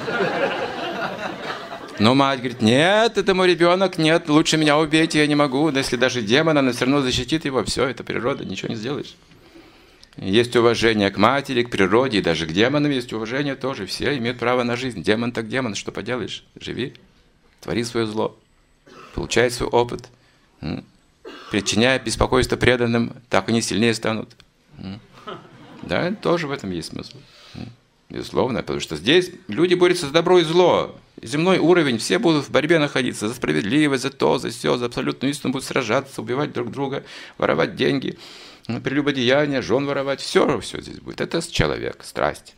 Но мать говорит, нет, это мой ребенок, нет, лучше меня убейте, я не могу. Да если даже демон, она все равно защитит его, все, это природа, ничего не сделаешь. Есть уважение к матери, к природе, и даже к демонам есть уважение тоже. Все имеют право на жизнь. Демон так демон, что поделаешь? Живи, твори свое зло, получай свой опыт. Причиняя беспокойство преданным, так они сильнее станут. Да, тоже в этом есть смысл. Безусловно, потому что здесь люди борются за добро и зло. Земной уровень, все будут в борьбе находиться за справедливость, за то, за все, за абсолютную истину, будут сражаться, убивать друг друга, воровать деньги, прелюбодеяние, жен воровать, все здесь будет. Это человек, страсть.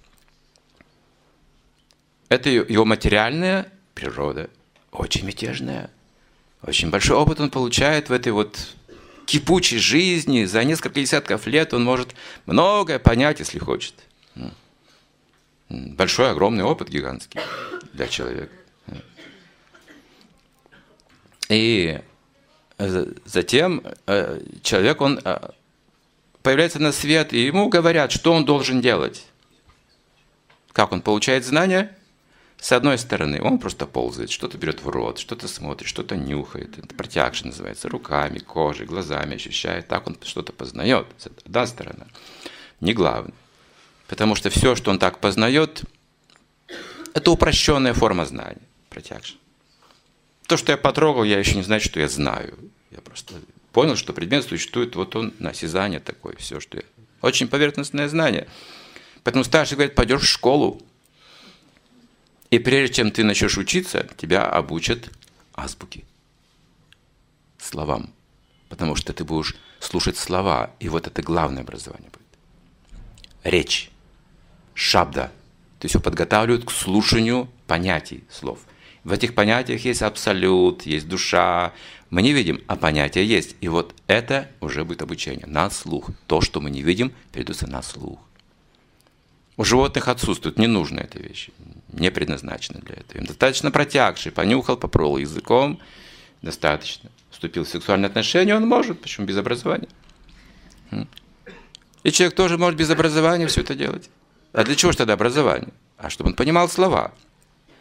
Это его материальная природа, очень мятежная. Очень большой опыт он получает в этой вот кипучей жизни. За несколько десятков лет он может многое понять, если хочет. Большой, огромный опыт гигантский для человека. И затем человек, он появляется на свет, и ему говорят, что он должен делать. Как он получает знания? С одной стороны, он просто ползает, что-то берет в рот, что-то смотрит, что-то нюхает. Это протякшн называется. Руками, кожей, глазами ощущает. Так он что-то познает. Это одна сторона. Не главное. Потому что все, что он так познает, это упрощенная форма знания. Протякшн. То, что я потрогал, я еще не знаю, что я знаю. Я просто понял, что предмет существует, вот он, осязание такое, все, что я... Очень поверхностное знание. Поэтому старший говорит, пойдешь в школу. И прежде чем ты начнешь учиться, тебя обучат азбуке, словам. Потому что ты будешь слушать слова, и вот это главное образование будет. Речь, шабда. То есть его подготавливают к слушанию понятий слов. В этих понятиях есть абсолют, есть душа. Мы не видим, а понятия есть. И вот это уже будет обучение на слух. То, что мы не видим, передается на слух. У животных отсутствует, не нужны эти вещи, не предназначены для этого. Им достаточно протягший, понюхал, попробовал языком, достаточно. Вступил в сексуальные отношения, он может, почему без образования. И человек тоже может без образования все это делать. А для чего же тогда образование? А чтобы он понимал слова.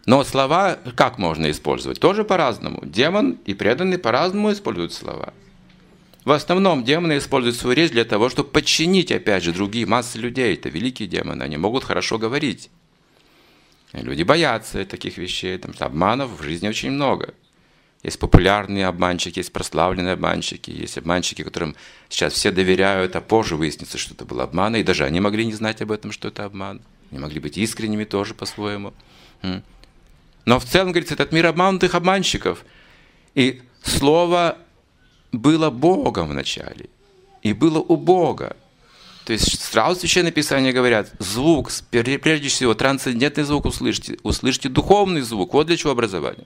Но слова как можно использовать? Тоже по-разному. Демон и преданный по-разному используют слова. В основном демоны используют свою речь для того, чтобы подчинить, опять же, другие массы людей. Это великие демоны, они могут хорошо говорить. Люди боятся таких вещей, там, обманов в жизни очень много. Есть популярные обманщики, есть прославленные обманщики, есть обманщики, которым сейчас все доверяют, а позже выяснится, что это был обман, и даже они могли не знать об этом, что это обман. Они могли быть искренними тоже по-своему. Но в целом, говорится, этот мир обманутых обманщиков. И слово было Богом вначале, и было у Бога. То есть сразу Священное Писание говорят, звук, прежде всего, трансцендентный звук услышьте, услышьте духовный звук, вот для чего образование.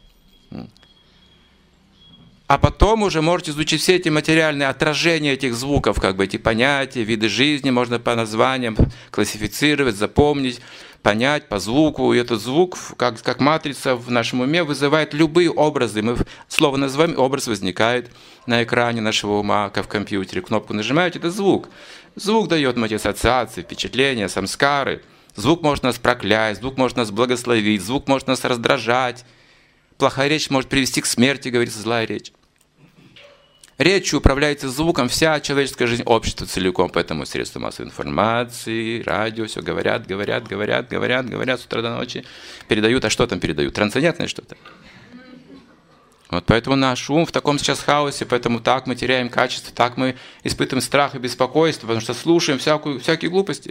А потом уже можете изучить все эти материальные отражения этих звуков, как бы эти понятия, виды жизни, можно по названиям классифицировать, запомнить, понять по звуку. И этот звук, как матрица в нашем уме, вызывает любые образы. Мы слово называем, образ возникает на экране нашего ума, как в компьютере. Кнопку нажимаете, это звук. Звук дает эти ассоциации, впечатления, самскары. Звук может нас проклять, звук может нас благословить, звук может нас раздражать. Плохая речь может привести к смерти, говорится, злая речь. Речью управляется звуком вся человеческая жизнь, общество целиком, поэтому средства массовой информации, радио, все говорят с утра до ночи, передают, а что там передают? Трансцендентное что-то. Вот поэтому наш ум в таком сейчас хаосе, поэтому так мы теряем качество, так мы испытываем страх и беспокойство, потому что слушаем всякие глупости.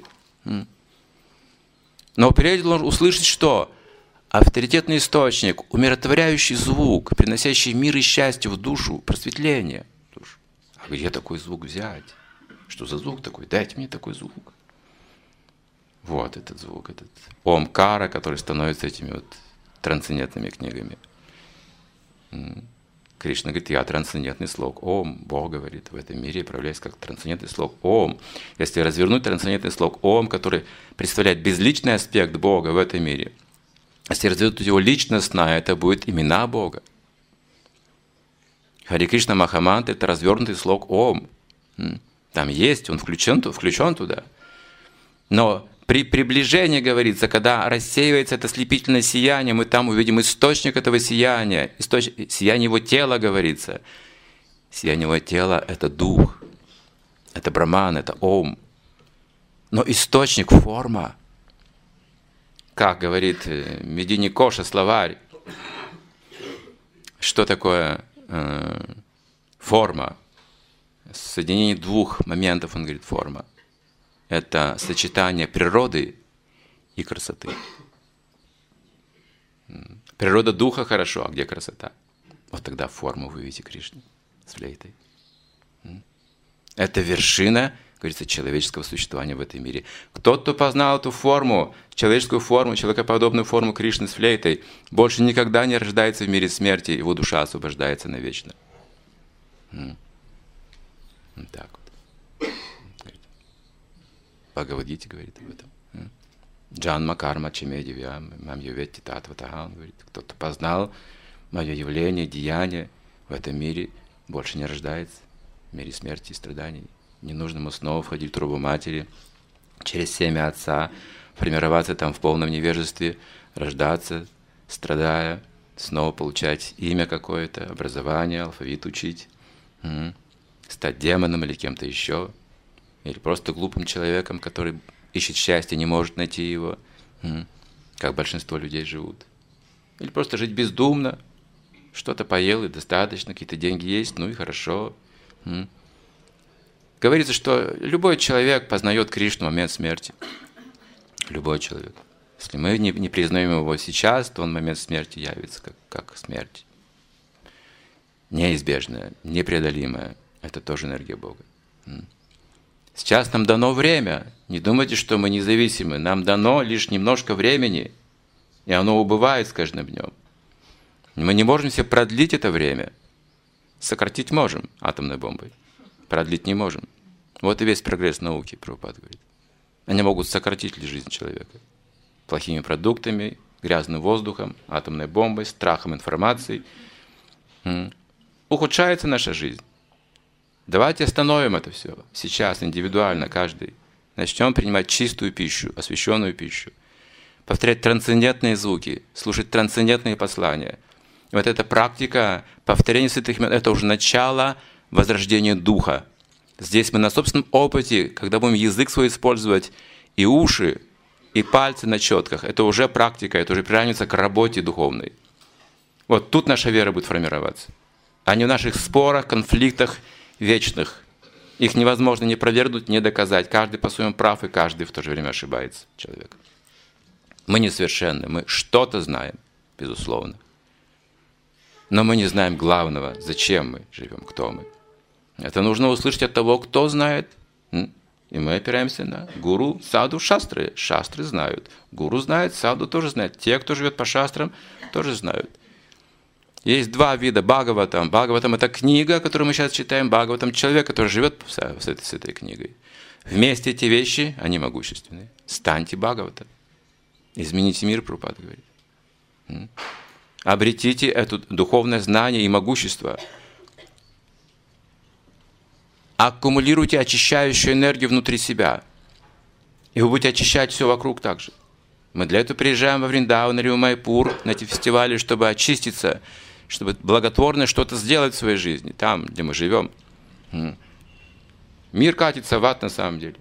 Но прежде должен услышать что? Авторитетный источник, умиротворяющий звук, приносящий мир и счастье в душу, просветление. А где такой звук взять? Что за звук такой? Дайте мне такой звук. Вот этот звук, этот Омкара, который становится этими вот трансцендентными книгами. Кришна говорит, я трансцендентный слог. Ом, Бог говорит, в этом мире я проявляюсь как трансцендентный слог Ом. Если развернуть трансцендентный слог Ом, который представляет безличный аспект Бога в этом мире, если развернуть его личностно, это будет имена Бога. Хари Кришна Махамантра – это развернутый слог Ом. Там есть, он включен туда. Но при приближении, говорится, когда рассеивается это слепительное сияние, мы там увидим источник этого сияния, сияние его тела, говорится. Сияние его тела – это дух, это Браман, это Ом. Но источник – форма. Как говорит Медини Коша, словарь, что такое форма? Соединение двух моментов, он говорит, форма. Это сочетание природы и красоты. Природа духа хорошо, а где красота? Вот тогда форму вы видите Кришны с флейтой. Это вершина, говорится, человеческого существования в этом мире. Тот, кто познал эту форму, человеческую форму, человекоподобную форму Кришны с флейтой, больше никогда не рождается в мире смерти, его душа освобождается навечно. Вот так вот. Бхагавад-гите говорит об этом. Джанма карма чиме дивья мам юветти татватаха. Он говорит, кто-то познал мое явление, деяние в этом мире, больше не рождается в мире смерти и страданий. Не нужно ему снова входить в трубу матери, через семя отца, формироваться там в полном невежестве, рождаться, страдая, снова получать имя какое-то, образование, алфавит учить, стать демоном или кем-то еще, или просто глупым человеком, который ищет счастье, не может найти его, как большинство людей живут. Или просто жить бездумно, что-то поел и достаточно, какие-то деньги есть, ну и хорошо. Говорится, что любой человек познает Кришну в момент смерти. Любой человек. Если мы не признаем его сейчас, то он в момент смерти явится как смерть. Неизбежная, непреодолимая. Это тоже энергия Бога. Сейчас нам дано время. Не думайте, что мы независимы. Нам дано лишь немножко времени, и оно убывает с каждым днем. Мы не можем себе продлить это время. Сократить можем атомной бомбой. Продлить не можем. Вот и весь прогресс науки, Прабхупада говорит. Они могут сократить лишь жизнь человека. Плохими продуктами, грязным воздухом, атомной бомбой, страхом информации. Ухудшается наша жизнь. Давайте остановим это все. Сейчас, индивидуально, каждый. Начнем принимать чистую пищу, освященную пищу. повторять трансцендентные звуки, слушать трансцендентные послания. Вот эта практика повторения святых имен – это уже начало возрождения духа. Здесь мы на собственном опыте, когда будем язык свой использовать, и уши, и пальцы на четках, это уже практика, это уже приравнивается к работе духовной. Вот тут наша вера будет формироваться, а не в наших спорах, конфликтах вечных. Их невозможно ни опровергнуть, ни доказать. Каждый по-своему прав, и каждый в то же время ошибается, человек. Мы несовершенны, мы что-то знаем, безусловно. Но мы не знаем главного, зачем мы живем, кто мы. Это нужно услышать от того, кто знает. И мы опираемся на гуру, саду, шастры. Шастры знают. Гуру знает, саду тоже знает. Те, кто живет по шастрам, тоже знают. Есть два вида Бхагаватам. Бхагаватам – это книга, которую мы сейчас читаем. Бхагаватам – человек, который живет с этой книгой. Вместе эти вещи, они могущественные. Станьте Бхагаватом. Измените мир, Прабхупада говорит. Обретите это духовное знание и могущество. Аккумулируйте очищающую энергию внутри себя. И вы будете очищать все вокруг также. Мы для этого приезжаем во Вриндаван или в Майпур на эти фестивали, чтобы очиститься, чтобы благотворно что-то сделать в своей жизни, там, где мы живем. Мир катится в ад на самом деле.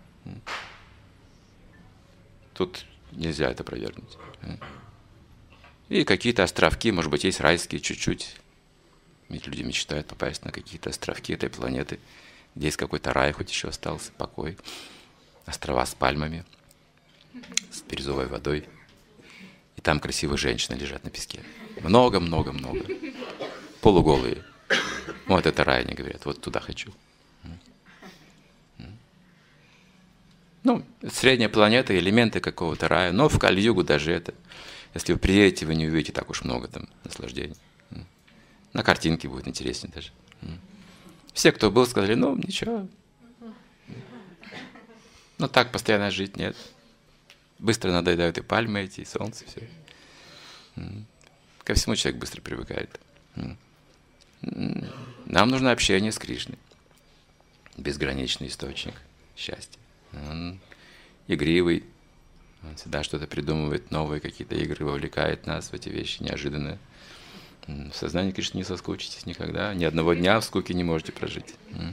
Тут нельзя это опровергнуть. И какие-то островки, может быть, есть райские чуть-чуть. Ведь люди мечтают попасть на какие-то островки этой планеты, где есть какой-то рай, хоть еще остался, покой. Острова с пальмами, с бирюзовой водой. И там красивые женщины лежат на песке. Много-много-много. Полуголые. Вот это рай, они говорят, вот туда хочу. Ну, средняя планета, элементы какого-то рая. Но в Кали-югу даже это. Если вы приедете, вы не увидите так уж много там наслаждений. На картинке будет интереснее даже. Все, кто был, сказали, ну, ничего. Но так постоянно жить нет. Быстро надоедают и пальмы эти, и солнце, все. Ко всему человек быстро привыкает. Нам нужно общение с Кришной. Безграничный источник счастья. Он игривый. Он всегда что-то придумывает, новые какие-то игры, вовлекает нас в эти вещи неожиданные. В сознании Кришны не соскучитесь никогда. Ни одного дня в скуке не можете прожить.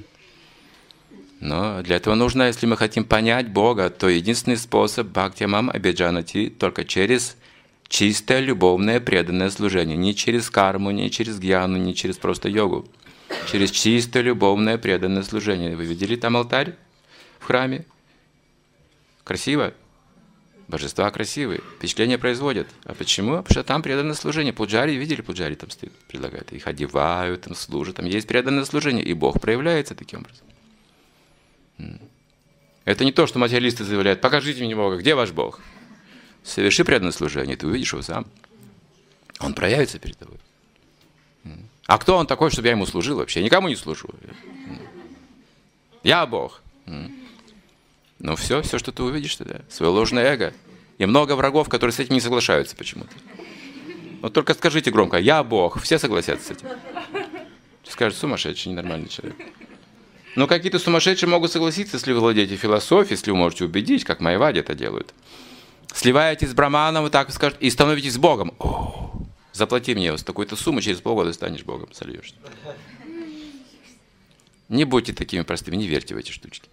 Но для этого нужно, если мы хотим понять Бога, то единственный способ бхактиямам абиджанати только через чистое любовное преданное служение. Не через карму, не через гьяну, не через просто йогу. Через чистое любовное преданное служение. Вы видели там алтарь в храме? Красиво? Божества красивые, впечатление производят. А почему? Потому что там преданное служение. Пуджари, видели, пуджари там стоит, предлагают. Их одевают, там служат. Там есть преданное служение, и Бог проявляется таким образом. Это не то, что материалисты заявляют, покажите мне Бога, где ваш Бог? Соверши преданное служение, ты увидишь его сам. Он проявится перед тобой. А кто он такой, чтобы я ему служил вообще? Я никому не служу. Я Бог. Ну все, что ты увидишь тогда. Свое ложное эго. И много врагов, которые с этим не соглашаются почему-то. Вот только скажите громко, я Бог. Все согласятся с этим. Скажут, сумасшедший, ненормальный человек. Но какие-то сумасшедшие могут согласиться, если вы владеете философией, если вы можете убедить, как майявади это делают. Сливаетесь с браманом, и так скажут, и становитесь Богом. О, заплати мне вот такую-то сумму, через полгода станешь Богом, сольешься. Не будьте такими простыми, не верьте в эти штучки.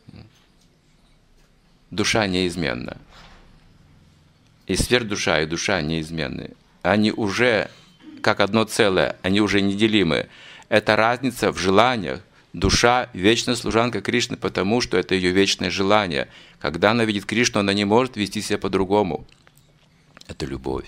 Душа неизменна. И сверхдуша, и душа неизменны. Они уже, как одно целое, они уже неделимы. Это разница в желаниях. Душа – вечная служанка Кришны, потому что это ее вечное желание. Когда она видит Кришну, она не может вести себя по-другому. Это любовь.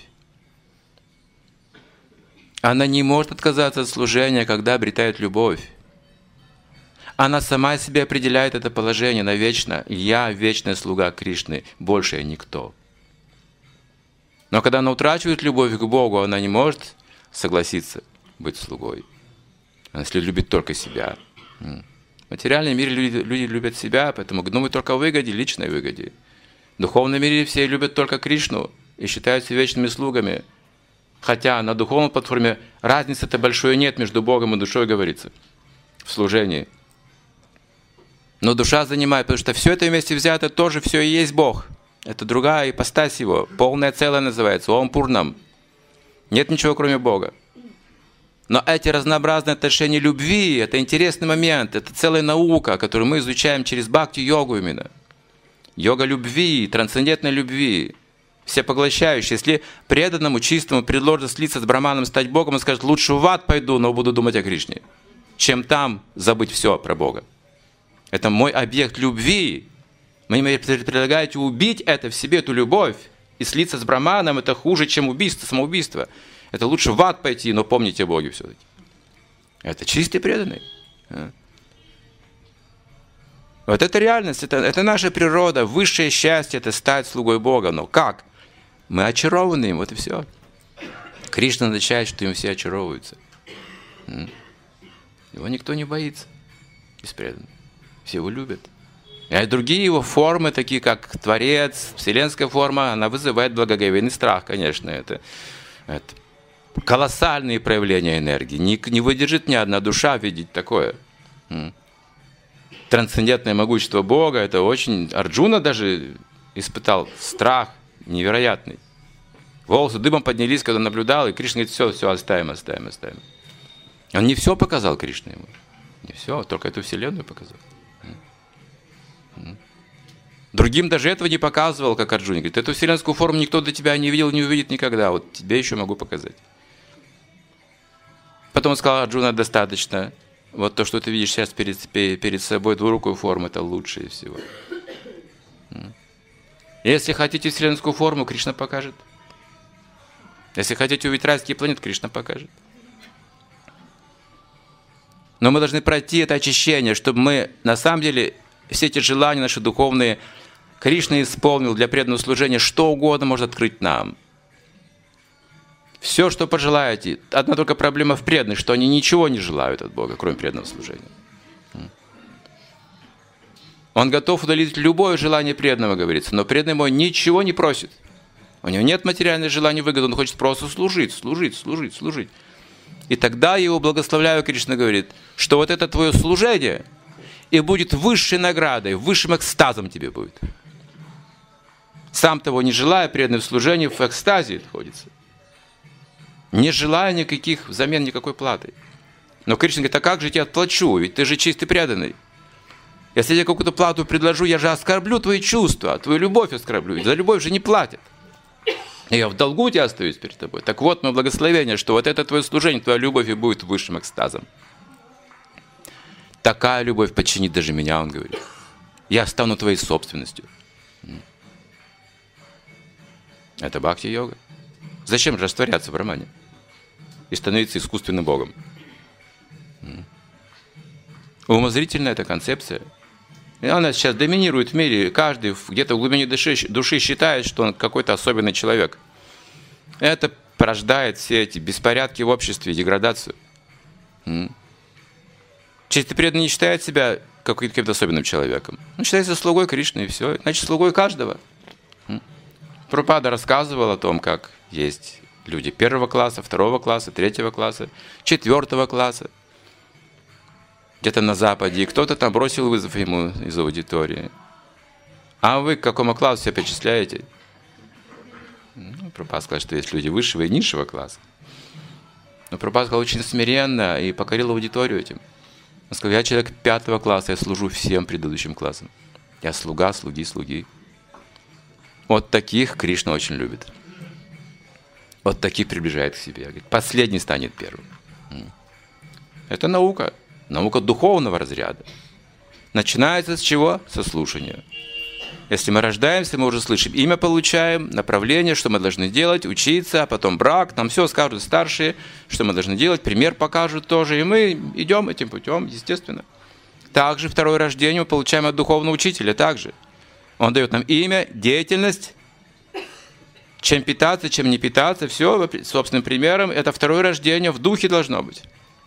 Она не может отказаться от служения, когда обретает любовь. Она сама себе определяет это положение навечно. Я вечная слуга Кришны, больше я никто. Но когда она утрачивает любовь к Богу, она не может согласиться быть слугой. Она если любит только себя. В материальном мире люди любят себя, поэтому думают только о выгоде, личной выгоде. В духовном мире все любят только Кришну и считаются вечными слугами. Хотя на духовной платформе разницы-то большой нет между Богом и душой, говорится, в служении. Но душа занимает, потому что все это вместе взято тоже все и есть Бог. Это другая ипостась его. Полное целое называется. Ом Пурнам. Нет ничего, кроме Бога. Но эти разнообразные отношения любви, это интересный момент, это целая наука, которую мы изучаем через бхакти-йогу именно. Йога любви, трансцендентной любви, всепоглощающая. Если преданному, чистому предложат слиться с Брахманом, стать Богом, он скажет: лучше в ад пойду, но буду думать о Кришне, чем там забыть все про Бога. Это мой объект любви. Вы мне предлагаете убить это в себе, эту любовь, и слиться с Брахманом, это хуже, чем убийство, самоубийство. Это лучше в ад пойти, но помните о Боге все-таки. Это чистый преданный. Вот это реальность, это наша природа. Высшее счастье – это стать слугой Бога. Но как? Мы очарованы им, вот и все. Кришна означает, что им все очаровываются. Его никто не боится из преданных. Все его любят. И другие его формы, такие как Творец, вселенская форма, она вызывает благоговейный страх, конечно. Это колоссальные проявления энергии. Не выдержит ни одна душа видеть такое. Трансцендентное могущество Бога, это очень... Арджуна даже испытал страх невероятный. Волосы дыбом поднялись, когда наблюдал, и Кришна говорит: все, оставим. Он не все показал Кришне ему. Не все, только эту вселенную показал. Другим даже этого не показывал, как Арджуна. Говорит: эту вселенскую форму никто до тебя не видел, не увидит никогда. Вот тебе еще могу показать. Потом он сказал: Арджуна, достаточно. Вот то, что ты видишь сейчас перед собой, двурукую форму, это лучшее всего. Если хотите вселенскую форму, Кришна покажет. Если хотите увидеть райские планеты, Кришна покажет. Но мы должны пройти это очищение, чтобы мы, на самом деле, все эти желания наши духовные, Кришна исполнил для преданного служения, что угодно может открыть нам. Все, что пожелаете. Одна только проблема в преданных, что они ничего не желают от Бога, кроме преданного служения. Он готов удовлетворить любое желание преданного, говорится, но преданный мой ничего не просит. У него нет материальной желания выгоды, он хочет просто служить. И тогда я его благословляю, Кришна говорит, что вот это твое служение и будет высшей наградой, высшим экстазом тебе будет. Сам того не желая, преданный в служении в экстазе находится. Не желая никаких взамен, никакой платы. Но Кришна говорит: а как же я тебе отплачу? Ведь ты же чистый преданный. Если я какую-то плату предложу, я же оскорблю твои чувства, твою любовь оскорблю. Ведь за любовь же не платят. Я в долгу тебя остаюсь перед тобой. Так вот, мое благословение, что вот это твое служение, твоя любовь и будет высшим экстазом. Такая любовь подчинит даже меня, он говорит. Я стану твоей собственностью. Это бхакти-йога. Зачем же растворяться в Брахмане и становиться искусственным Богом? Умозрительная эта концепция. И она сейчас доминирует в мире. Каждый где-то в глубине души считает, что он какой-то особенный человек. Это порождает все эти беспорядки в обществе, деградацию. Чистый преданный не считает себя каким-то особенным человеком. Он считается слугой Кришны, и все. Значит, слугой каждого. Прабхупада рассказывал о том, как есть люди 1 класса, 2 класса, 3 класса, 4 класса. Где-то на Западе. И кто-то там бросил вызов ему из аудитории. А вы к какому классу себя причисляете? Прабхупада сказал, что есть люди высшего и низшего класса. Но Прабхупада сказал очень смиренно и покорил аудиторию этим. Он сказал: я человек 5 класса, я служу всем предыдущим классам. Я слуга, слуги. Вот таких Кришна очень любит. Вот таких приближает к себе. Говорит, последний станет первым. Это наука. Наука духовного разряда. Начинается с чего? Со слушания. Если мы рождаемся, мы уже слышим. Имя получаем, направление, что мы должны делать, учиться, а потом брак. Нам все скажут старшие, что мы должны делать. Пример покажут тоже. И мы идем этим путем, естественно. Также второе рождение мы получаем от духовного учителя. Также. Он дает нам имя, деятельность. Чем питаться, чем не питаться. Все собственным примером. Это второе рождение в духе должно быть.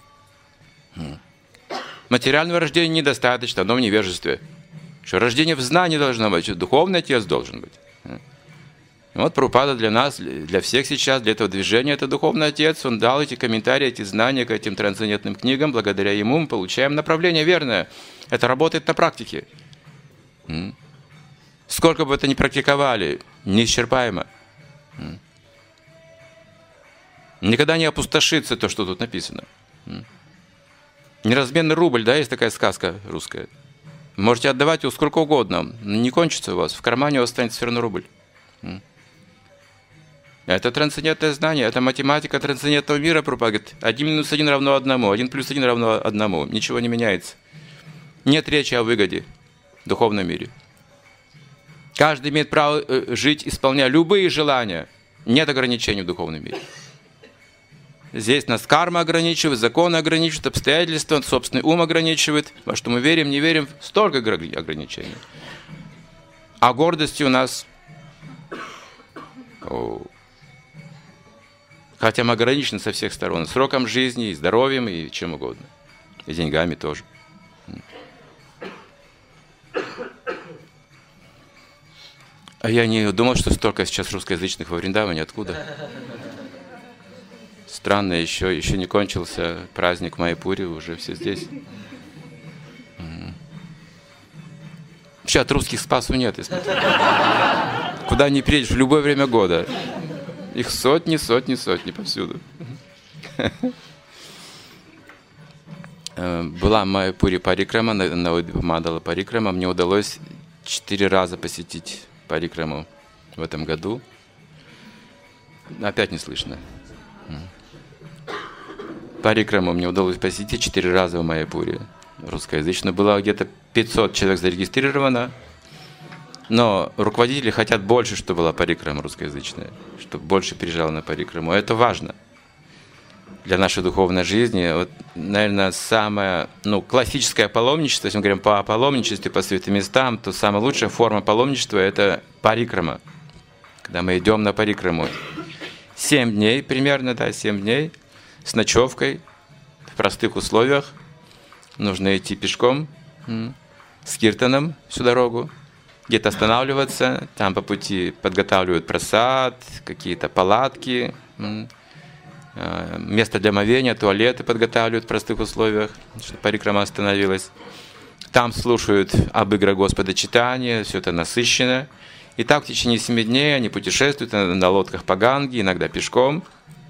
Материального рождения недостаточно, оно в невежестве. Что рождение в знании должно быть, духовный отец должен быть. Вот Прабхупада для нас, для всех сейчас, для этого движения, это духовный отец. Он дал эти комментарии, эти знания к этим трансцендентным книгам. Благодаря ему мы получаем направление верное. Это работает на практике. Сколько бы это ни практиковали, неисчерпаемо. Никогда не опустошится то, что тут написано. Неразменный рубль, да, есть такая сказка русская. Можете отдавать его сколько угодно, не кончится у вас, в кармане у вас останется все равно рубль. Это трансцендентное знание, это математика трансцендентного мира, пропагает. 1 минус 1 равно 1, 1 плюс 1 равно 1. Ничего не меняется. Нет речи о выгоде в духовном мире. Каждый имеет право жить, исполняя любые желания. Нет ограничений в духовном мире. Здесь нас карма ограничивает, законы ограничивают, обстоятельства, собственный ум ограничивает. Во что мы верим, не верим, столько ограничений. А гордости у нас... Хотя мы ограничены со всех сторон. Сроком жизни, и здоровьем, и чем угодно. И деньгами тоже. А я не думал, что столько сейчас русскоязычных во Вриндаване. Откуда? Странно, еще не кончился праздник Майяпури, уже все здесь. Вообще от русских спасу нет. Куда ни приедешь, в любое время года. Их сотни повсюду. Была Майяпури парикрама, Навадвипа парикрама. Мне удалось 4 раза посетить парикраму в этом году. Опять не слышно. Парикраму мне удалось посетить 4 раза в Майяпуре. Русскоязычно было где-то 500 человек зарегистрировано. Но руководители хотят больше, чтобы была парикрама русскоязычная, чтобы больше приезжало на парикраму. Это важно для нашей духовной жизни. Вот, наверное, самое классическое паломничество, если мы говорим по паломничеству, по святым местам, то самая лучшая форма паломничества – это парикрама. Когда мы идем на парикраму. 7 дней примерно, 7 дней с ночевкой в простых условиях. Нужно идти пешком, с киртаном всю дорогу. Где-то останавливаться, там по пути подготавливают прасад, какие-то палатки, место для омовения, туалеты подготавливают в простых условиях, чтобы парикрама остановилась. Там слушают об играх Господа читания, все это насыщенно. И так в течение 7 дней они путешествуют на лодках по Ганге, иногда пешком.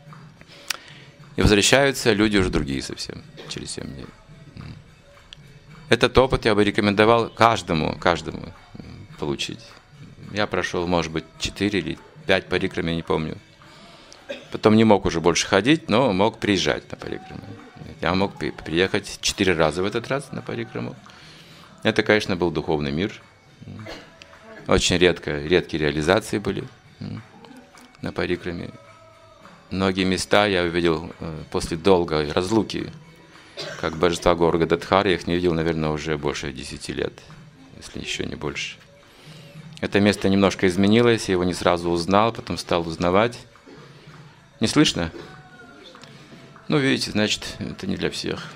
И возвращаются люди уже другие совсем, через 7 дней. Этот опыт я бы рекомендовал каждому получить. Я прошел, может быть, 4 или 5 парикрам, я не помню. Потом не мог уже больше ходить, но мог приезжать на парикраму. Я мог приехать 4 раза в этот раз на парикраму. Это, конечно, был духовный мир. Очень редкие реализации были на парикраме. Многие места я увидел после долгой разлуки, как божества города Гададхара. Я их не видел, наверное, уже больше 10 лет, если еще не больше. Это место немножко изменилось, я его не сразу узнал, потом стал узнавать. Не слышно? Видите, значит, это не для всех.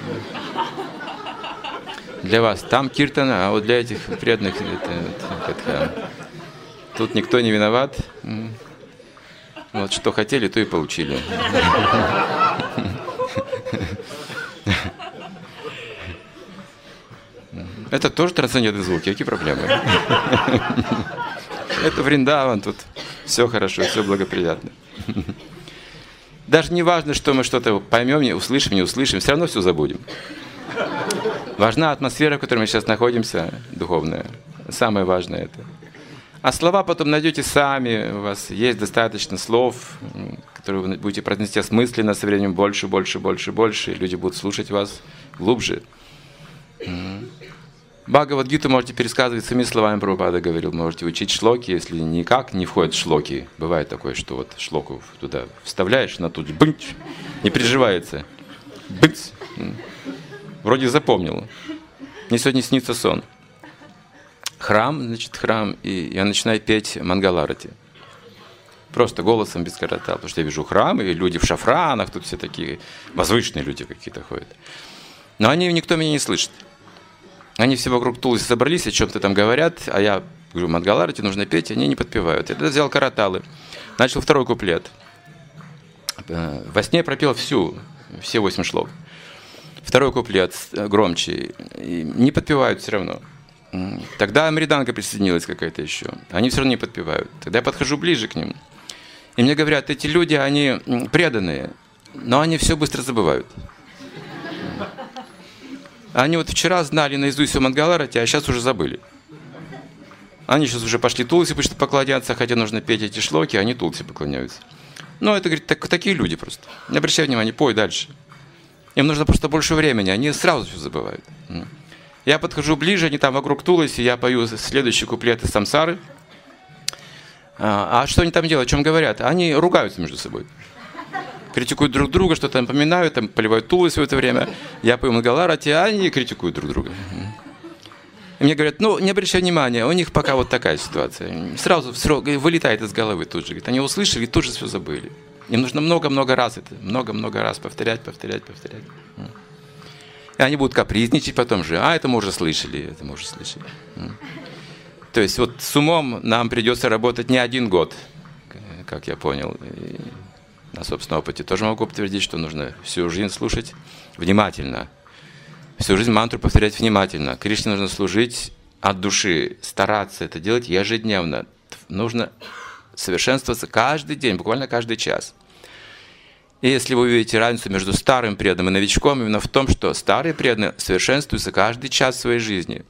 Для вас там киртана, а вот для этих преданных тут никто не виноват. Вот что хотели, то и получили. Это тоже трансцендентные звуки, какие проблемы? Это Вриндаван, тут все хорошо, все благоприятно. Даже не важно, что мы что-то поймем, не услышим, все равно все забудем. Важна атмосфера, в которой мы сейчас находимся, духовная. Самое важное это. А слова потом найдете сами, у вас есть достаточно слов, которые вы будете произнести осмысленно, со временем больше, и люди будут слушать вас глубже. Бхагавад-гиту можете пересказывать своими словами, Прабхупада говорил, можете учить шлоки, если никак не входят шлоки. Бывает такое, что вот шлоку туда вставляешь, она тут бынч, не приживается. Бынц. Вроде запомнил. Мне сегодня снится сон. Храм, и я начинаю петь Мангаларати. Просто голосом без карата, потому что я вижу храм, и люди в шафранах, тут все такие возвышенные люди какие-то ходят. Но никто меня не слышит. Они все вокруг Тулси собрались, о чем-то там говорят, а я говорю, Мангаларати нужно петь, они не подпевают. Я тогда взял караталы, начал 2-й куплет. Во сне пропел все 8 шлок. 2-й куплет громче, и не подпевают все равно. Тогда Мриданга присоединилась какая-то еще. Они все равно не подпевают. Тогда я подхожу ближе к ним. И мне говорят, эти люди, они преданные, но они все быстро забывают. Они вот вчера знали наизусть о Мангаларате, а сейчас уже забыли. Они сейчас уже пошли Тулси поклоняться, хотя нужно петь эти шлоки, они Тулси поклоняются. Ну, это, говорит, такие люди просто. Не обращай внимания, пой дальше. Им нужно просто больше времени, они сразу все забывают. Я подхожу ближе, они там вокруг Тулси, я пою следующий куплет из Самсары. А что они там делают, о чем говорят? Они ругаются между собой. Критикуют друг друга, что-то напоминают, там поливают Тулси в это время. Я пою Мангаларати, а они критикуют друг друга. И мне говорят, ну, не обращай внимания, у них пока вот такая ситуация. Сразу вылетает из головы тут же. Говорит, они услышали и тут же все забыли. Им нужно много-много раз это, много-много раз повторять. И они будут капризничать потом же. А, это мы уже слышали. То есть вот с умом нам придется работать не 1 год, как я понял. И на собственном опыте тоже могу подтвердить, что нужно всю жизнь слушать внимательно. Всю жизнь мантру повторять внимательно. Кришне нужно служить от души, стараться это делать ежедневно. Нужно совершенствоваться каждый день, буквально каждый час. И если вы увидите разницу между старым преданным и новичком, именно в том, что старые преданные совершенствуются каждый час своей жизни.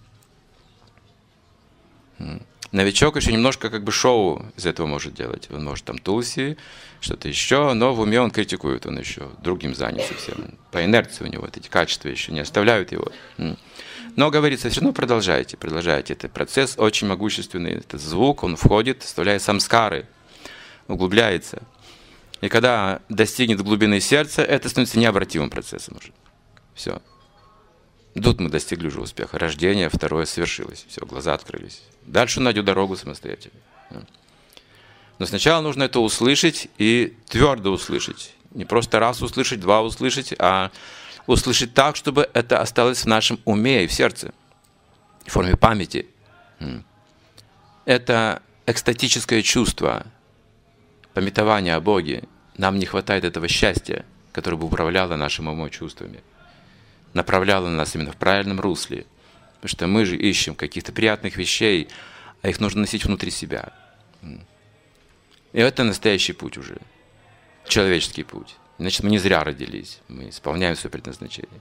Новичок еще немножко как бы шоу из этого может делать. Он может там Тулси, что-то еще, но в уме он критикует, он еще другим занят совсем. По инерции у него эти качества еще не оставляют его. Но, говорится, все равно продолжайте. Этот процесс очень могущественный. Этот звук, он входит, вставляет самскары, углубляется. И когда достигнет глубины сердца, это становится необратимым процессом уже. Все. Тут мы достигли уже успеха. Рождение второе совершилось. Все, глаза открылись. Дальше он найдет дорогу самостоятельно. Но сначала нужно это услышать и твердо услышать. Не просто раз услышать, 2 услышать, а услышать так, чтобы это осталось в нашем уме и в сердце. В форме памяти. Это экстатическое чувство, памятование о Боге. Нам не хватает этого счастья, которое бы управляло нашим умом и чувствами. Направляло нас именно в правильном русле. Потому что мы же ищем каких-то приятных вещей, а их нужно носить внутри себя. И это настоящий путь уже. Человеческий путь. Значит, мы не зря родились. Мы исполняем свое предназначение.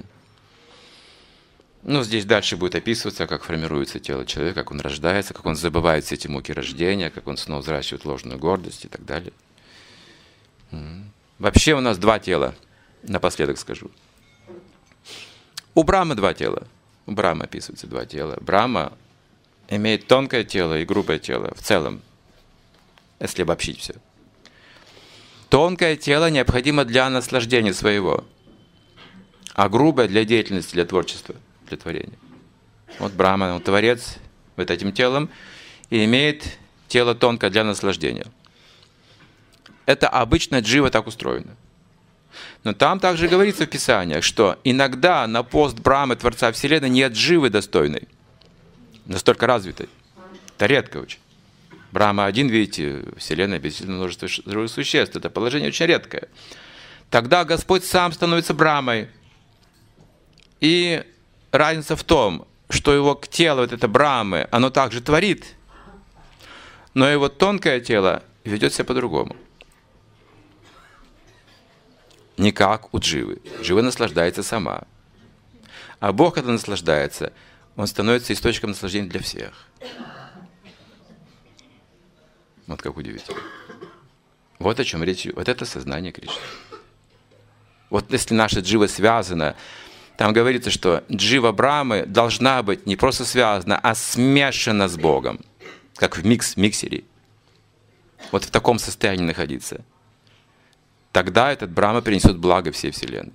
Ну, здесь дальше будет описываться, как формируется тело человека, как он рождается, как он забывает все эти муки рождения, как он снова взращивает ложную гордость и так далее. Вообще у нас 2 тела. Напоследок скажу. У Брахмы 2 тела. У Брахмы описывается 2 тела. Брахма имеет тонкое тело и грубое тело в целом, если обобщить все. Тонкое тело необходимо для наслаждения своего, а грубое для деятельности, для творчества, для творения. Вот Брахма, он творец вот этим телом и имеет тело тонкое для наслаждения. Это обычно джива так устроено. Но там также говорится в Писаниях, что иногда на пост Брахмы, Творца Вселенной, нет дживы достойной, настолько развитой. Это редко очень. Брахма один, видите, Вселенная бесчисленное множество живых существ. Это положение очень редкое. Тогда Господь сам становится Брахмой. И разница в том, что его тело, вот это Брахмы, оно также творит, но его тонкое тело ведет себя по-другому. Не как у Дживы. Джива наслаждается сама. А Бог, когда наслаждается, Он становится источником наслаждения для всех. Вот как удивительно. Вот о чем речь. Вот это сознание Кришны. Вот если наша Джива связана, там говорится, что Джива Брахмы должна быть не просто связана, а смешана с Богом. Как в миксере. Вот в таком состоянии находиться. Тогда этот Брахма принесет благо всей Вселенной.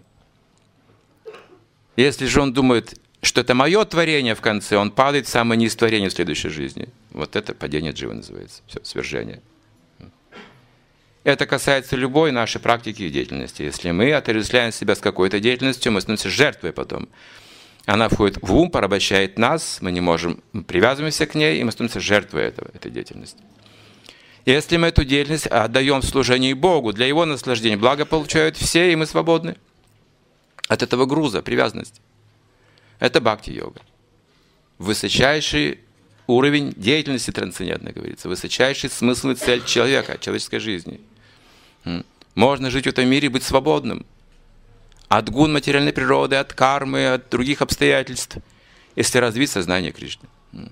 Если же он думает, что это мое творение в конце, он падает в самое низ творения в следующей жизни. Вот это падение Дживы называется. Все, свержение. Это касается любой нашей практики и деятельности. Если мы отождествляем себя с какой-то деятельностью, мы становимся жертвой потом. Она входит в ум, порабощает нас, мы не можем, мы привязываемся к ней, и мы становимся жертвой этой деятельности. Если мы эту деятельность отдаем в служении Богу, для Его наслаждения, благо получают все, и мы свободны от этого груза, привязанности. Это бхакти-йога. высочайший уровень деятельности трансцендентной, говорится, высочайший смысл и цель человека, человеческой жизни. Можно жить в этом мире и быть свободным от гун материальной природы, от кармы, от других обстоятельств, если развить сознание Кришны.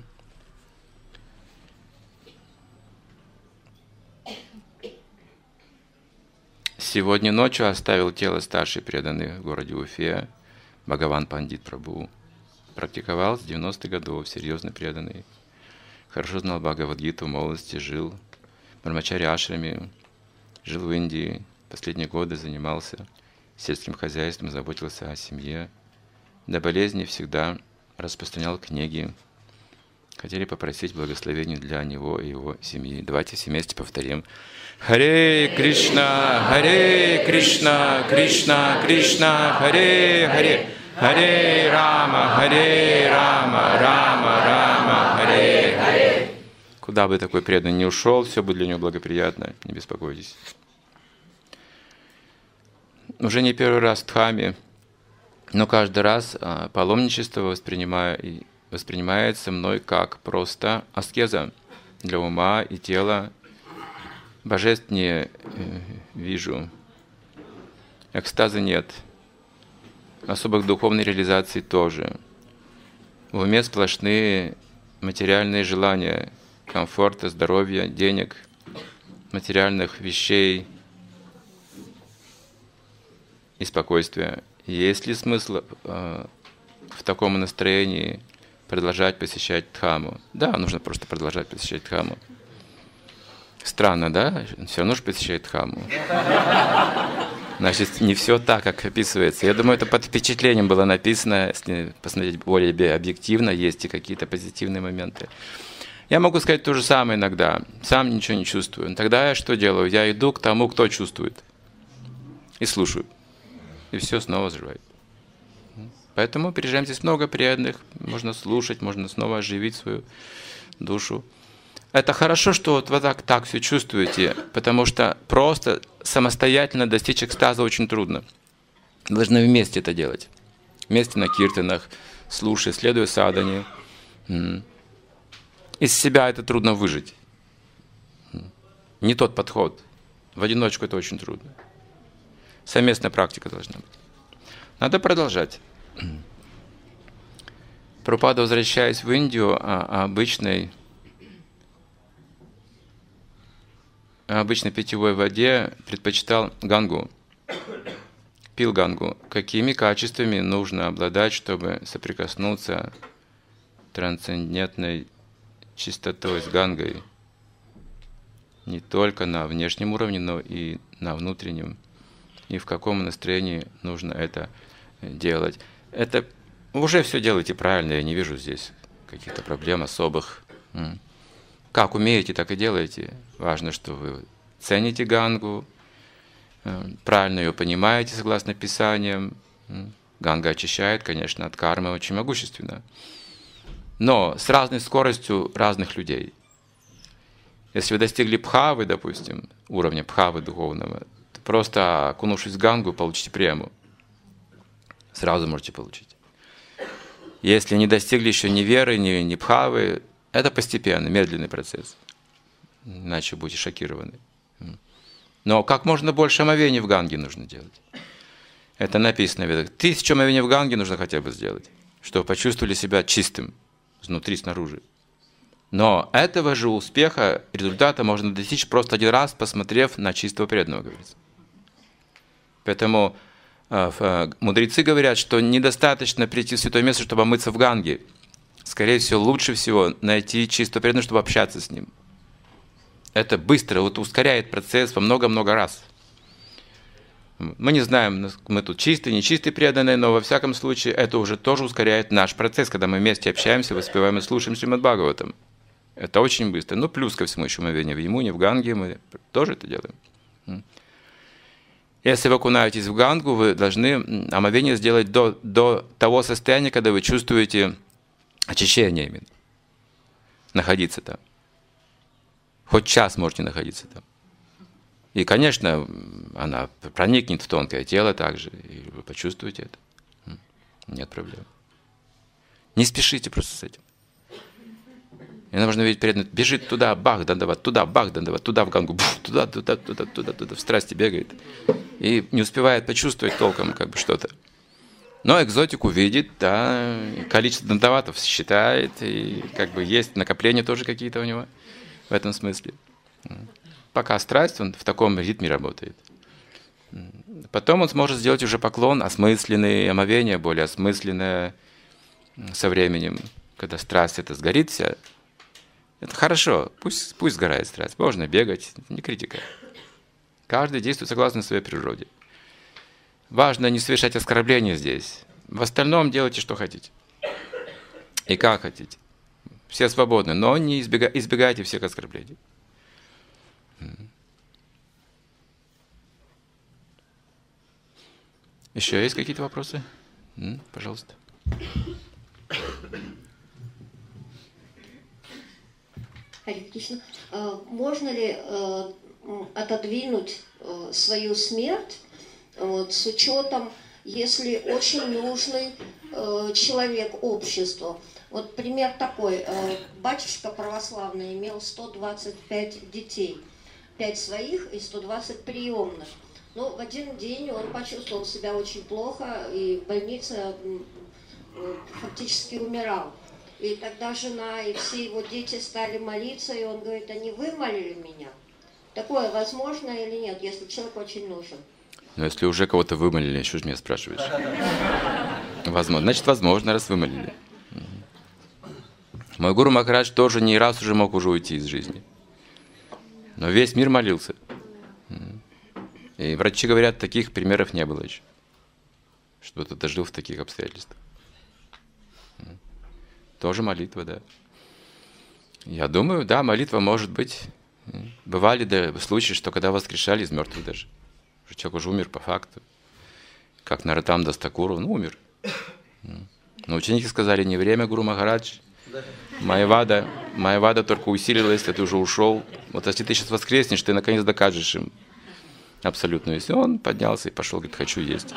Сегодня ночью оставил тело старший преданный в городе Уфе, Бхагаван Пандит Прабху. Практиковал с 90-х годов, серьезно преданный. Хорошо знал Бхагавад-гиту в молодости, жил в Брамачари ашраме, жил в Индии. Последние годы занимался сельским хозяйством, заботился о семье. До болезни всегда распространял книги. Хотели попросить благословения для него и его семьи. Давайте все вместе повторим. Харе Кришна, Кришна, Кришна, Харе Харе, Харе Рама, Рама, Рама, Харе Харе. Куда бы такой преданный не ушел, все будет для него благоприятно, не беспокойтесь. Уже не первый раз в Дхаме, но каждый раз паломничество воспринимается мной как просто аскеза для ума и тела. Божеств не вижу, экстаза нет, особых духовной реализации тоже. В уме сплошные материальные желания, комфорта, здоровья, денег, материальных вещей и спокойствия. Есть ли смысл в таком настроении продолжать посещать Дхаму? Да, нужно просто продолжать посещать Дхаму. Странно, да? Все равно же посещает Дхаму. Значит, не все так, как описывается. Я думаю, это под впечатлением было написано. Если посмотреть более объективно, есть и какие-то позитивные моменты. Я могу сказать то же самое иногда. Сам ничего не чувствую. Но тогда я что делаю? Я иду к тому, кто чувствует. И слушаю. И все снова оживает. Поэтому приезжаем, здесь много преданных. Можно слушать, можно снова оживить свою душу. Это хорошо, что вот вы так все чувствуете, потому что просто самостоятельно достичь экстаза очень трудно. Вы должны вместе это делать. Вместе на киртанах, слушая, следуя садхане. Из себя это трудно выжить. Не тот подход. В одиночку это очень трудно. Совместная практика должна быть. Надо продолжать. Прабхупада, возвращаясь в Индию, обычной питьевой воде предпочитал гангу, пил гангу. Какими качествами нужно обладать, чтобы соприкоснуться трансцендентной чистотой с гангой? Не только на внешнем уровне, но и на внутреннем. И в каком настроении нужно это делать. Это уже все делаете правильно, я не вижу здесь каких-то проблем особых. Как умеете, так и делаете. Важно, что вы цените гангу, правильно ее понимаете, согласно Писаниям. Ганга очищает, конечно, от кармы очень могущественно. Но с разной скоростью разных людей. Если вы достигли бхавы, допустим, уровня бхавы духовного, то просто окунувшись в гангу, получите прему. Сразу можете получить. Если не достигли еще ни веры, ни бхавы, это постепенно, медленный процесс. Иначе будете шокированы. Но как можно больше омовений в Ганге нужно делать. Это написано в Ведах. 1000 омовений в Ганге нужно хотя бы сделать, чтобы почувствовали себя чистым, изнутри, снаружи. Но этого же успеха, результата можно достичь просто один раз, посмотрев на чистого преданного, говорится. Поэтому мудрецы говорят, что недостаточно прийти в святое место, чтобы омыться в Ганге. Скорее всего, лучше всего найти чистого преданного, чтобы общаться с ним. Это быстро, ускоряет процесс во много-много раз. Мы не знаем, мы тут чистые, нечистые преданные, но во всяком случае это уже тоже ускоряет наш процесс, когда мы вместе общаемся, воспеваем и слушаем Шримад Бхагаватам. Это очень быстро. Ну, плюс ко всему еще омовение в Ямуне, в Ганге, мы тоже это делаем. Если вы окунаетесь в Гангу, вы должны омовение сделать до того состояния, когда вы чувствуете очищение именно. Находиться там. Хоть час можете находиться там. И, конечно, она проникнет в тонкое тело также, и вы почувствуете это. Нет проблем. Не спешите просто с этим. И можно видеть преданный, бежит туда, бах, дандават, туда, бах, дандават, туда в гангу, буф, туда, в страсти бегает. И не успевает почувствовать толком как бы что-то. Но экзотику видит, да, количество дандаватов считает, и как бы есть накопления тоже какие-то у него в этом смысле. Пока страсть, он в таком ритме работает. Потом он сможет сделать уже поклон осмысленный, омовение более осмысленное со временем, когда страсть это сгорит вся. Это хорошо, пусть сгорает страсть, можно бегать, не критика. Каждый действует согласно своей природе. Важно не совершать оскорбления здесь. В остальном делайте, что хотите. И как хотите. Все свободны, но не избегайте всех оскорблений. Еще есть какие-то вопросы? Пожалуйста. Харе Кришна, можно ли отодвинуть свою смерть с учетом, если очень нужный человек обществу? Вот пример такой. Батюшка православный имел 125 детей, 5 своих и 120 приемных. Но в один день он почувствовал себя очень плохо, и в больнице фактически умирал. И тогда жена и все его дети стали молиться, и он говорит, а не вы молили меня? Такое возможно или нет, если человек очень нужен? Но если уже кого-то вымолили, что же меня спрашиваешь? Возможно. Значит, возможно, раз вымолили. Мой гуру Махарадж тоже не раз уже мог уже уйти из жизни. Но весь мир молился. И врачи говорят, таких примеров не было еще. Чтобы кто-то жил в таких обстоятельствах. Тоже молитва, да. Я думаю, да, молитва может быть. Бывали случаи, что когда воскрешали из мертвых даже. Человек уже умер по факту. Как Нароттам Дас Такур, умер. Но ученики сказали, не время, Гуру Махарадж. Майявада только усилилась, ты уже ушел. Вот если ты сейчас воскреснешь, ты наконец докажешь им абсолютную. Если он поднялся и пошел, говорит, хочу есть.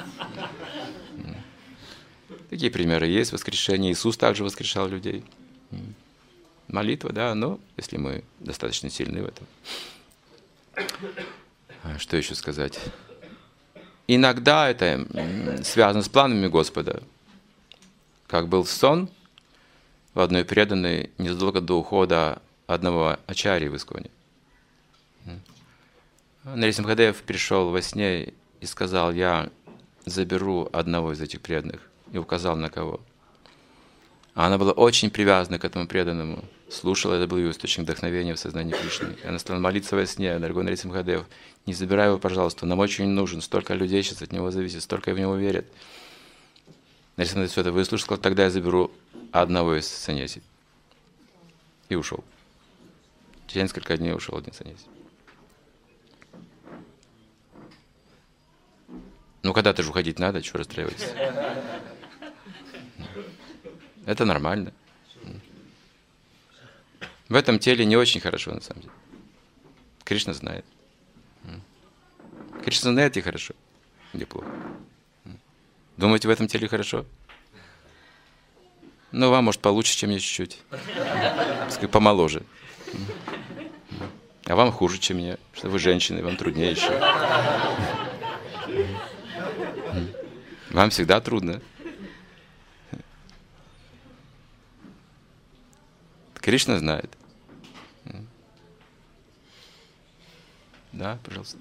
Такие примеры есть, воскрешение. Иисус также воскрешал людей. Молитва, да, но если мы достаточно сильны в этом. Что еще сказать? Иногда это связано с планами Господа. Как был сон в одной преданной незадолго до ухода одного ачарьи в Исконе. Нарисимхадев пришел во сне и сказал, я заберу одного из этих преданных. И указал на кого. А она была очень привязана к этому преданному. Слушала, это был ее источник вдохновения в сознании Кришны. И она стала молиться во сне, дорогой Нарисимхадев, не забирай его, пожалуйста, нам очень нужен, столько людей сейчас от него зависит, столько в него верят. Нарисимхадев все это выслушал, сказал, тогда я заберу одного из саньяси. И ушел. Через несколько дней ушел один саньяси. Ну, когда-то же уходить надо, чего расстраиваться? Это нормально. В этом теле не очень хорошо, на самом деле. Кришна знает. Кришна знает и хорошо, или плохо. Думаете, в этом теле хорошо? Ну, вам, может, получше, чем мне чуть-чуть. Помоложе. А вам хуже, чем мне, что вы женщины, вам труднее еще. Вам всегда трудно. Кришна знает. Да, пожалуйста.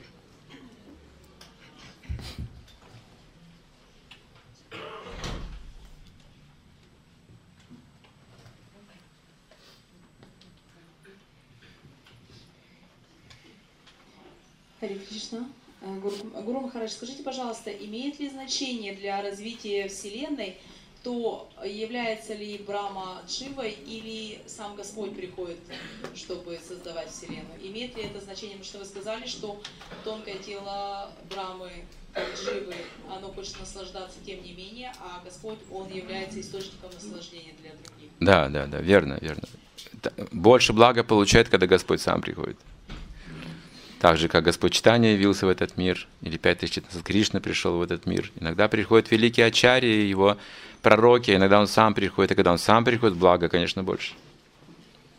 Харе Кришна. Гуру Махарадж, скажите, пожалуйста, имеет ли значение для развития Вселенной, то является ли Брахма Дживой или сам Господь приходит, чтобы создавать Вселенную? Имеет ли это значение? Потому что вы сказали, что тонкое тело Брахмы, как Дживы, оно хочет наслаждаться тем не менее, а Господь, Он является источником наслаждения для других. Да, верно. Больше блага получает, когда Господь сам приходит. Так же, как Господь Чайтанья явился в этот мир, или 5000 лет назад Кришна пришел в этот мир. Иногда приходят великие ачарьи, его пророки, иногда он сам приходит, и когда он сам приходит, благо, конечно, больше.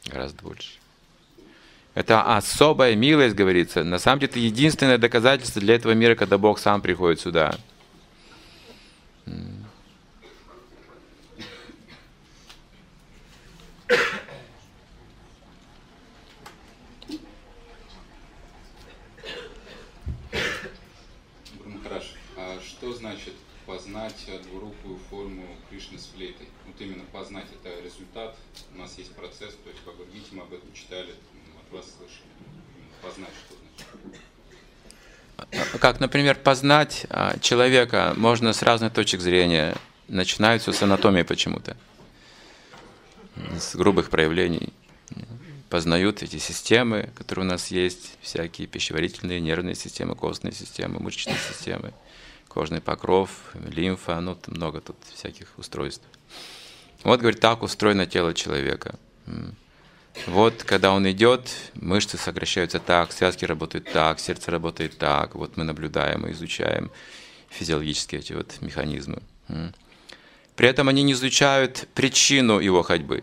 Гораздо больше. Это особая милость, говорится. На самом деле, это единственное доказательство для этого мира, когда Бог сам приходит сюда. Гуру-Махарадж, а что значит познать двурукую форму Кришны с флейтой? Вот именно познать — это результат. У нас есть процесс, то есть, как вы видите, мы об этом читали, от вас слышали. Познать что значит? Как, например, познать человека можно с разных точек зрения. Начинают все с анатомии почему-то, с грубых проявлений. Познают эти системы, которые у нас есть, всякие пищеварительные, нервные системы, костные системы, мышечные системы, кожный покров, лимфа, ну, много тут всяких устройств. Вот, говорит, так устроено тело человека. Вот, когда он идет, мышцы сокращаются так, связки работают так, сердце работает так. Вот мы наблюдаем и изучаем физиологически эти вот механизмы. При этом они не изучают причину его ходьбы.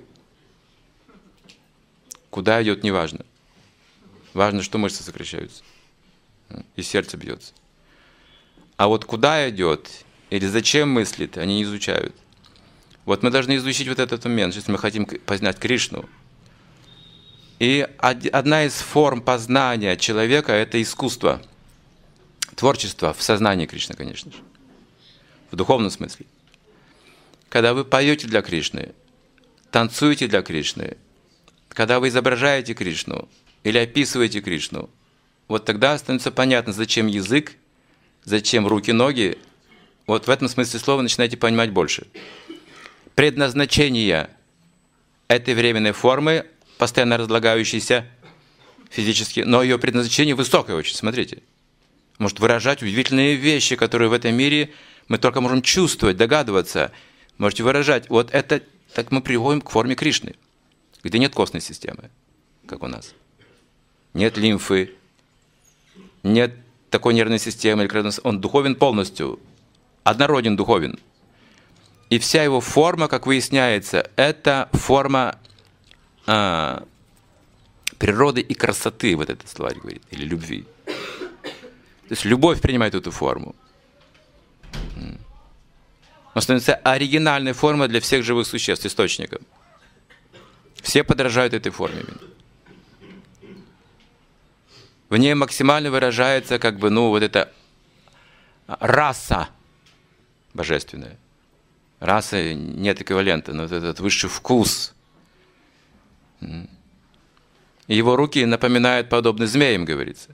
Куда идет, не важно. Важно, что мышцы сокращаются и сердце бьется. А вот куда идет или зачем мыслит, они не изучают. Вот мы должны изучить вот этот момент, если мы хотим познать Кришну. И одна из форм познания человека – это искусство, творчество в сознании Кришны, конечно же, в духовном смысле. Когда вы поете для Кришны, танцуете для Кришны, когда вы изображаете Кришну или описываете Кришну, вот тогда становится понятно, зачем язык, зачем руки, ноги. Вот в этом смысле слова начинаете понимать больше. Предназначение этой временной формы, постоянно разлагающейся физически, но ее предназначение высокое очень, смотрите. Может выражать удивительные вещи, которые в этом мире мы только можем чувствовать, догадываться. Можете выражать. Вот это, так мы приходим к форме Кришны, где нет костной системы, как у нас. Нет лимфы, нет такой нервной системы. Он духовен полностью, однороден духовен. И вся его форма, как выясняется, это форма природы и красоты, вот этот словарь говорит, или любви. То есть любовь принимает эту форму. Он становится оригинальной формой для всех живых существ, источником. Все подражают этой форме. В ней максимально выражается, как бы, ну, вот эта раса божественная. Раса нет эквивалента, но вот этот высший вкус. Его руки напоминают подобны змеям, говорится.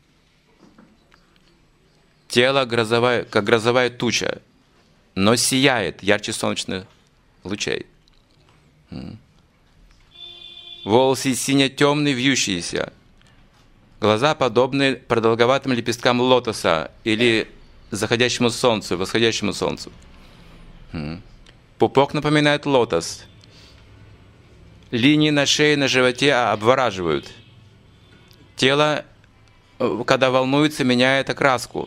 Тело как грозовая туча, но сияет ярче солнечных лучей. Волосы сине-темные, вьющиеся. Глаза подобны продолговатым лепесткам лотоса или заходящему солнцу, восходящему солнцу. Пупок напоминает лотос. Линии на шее, на животе обвораживают. Тело, когда волнуется, меняет окраску.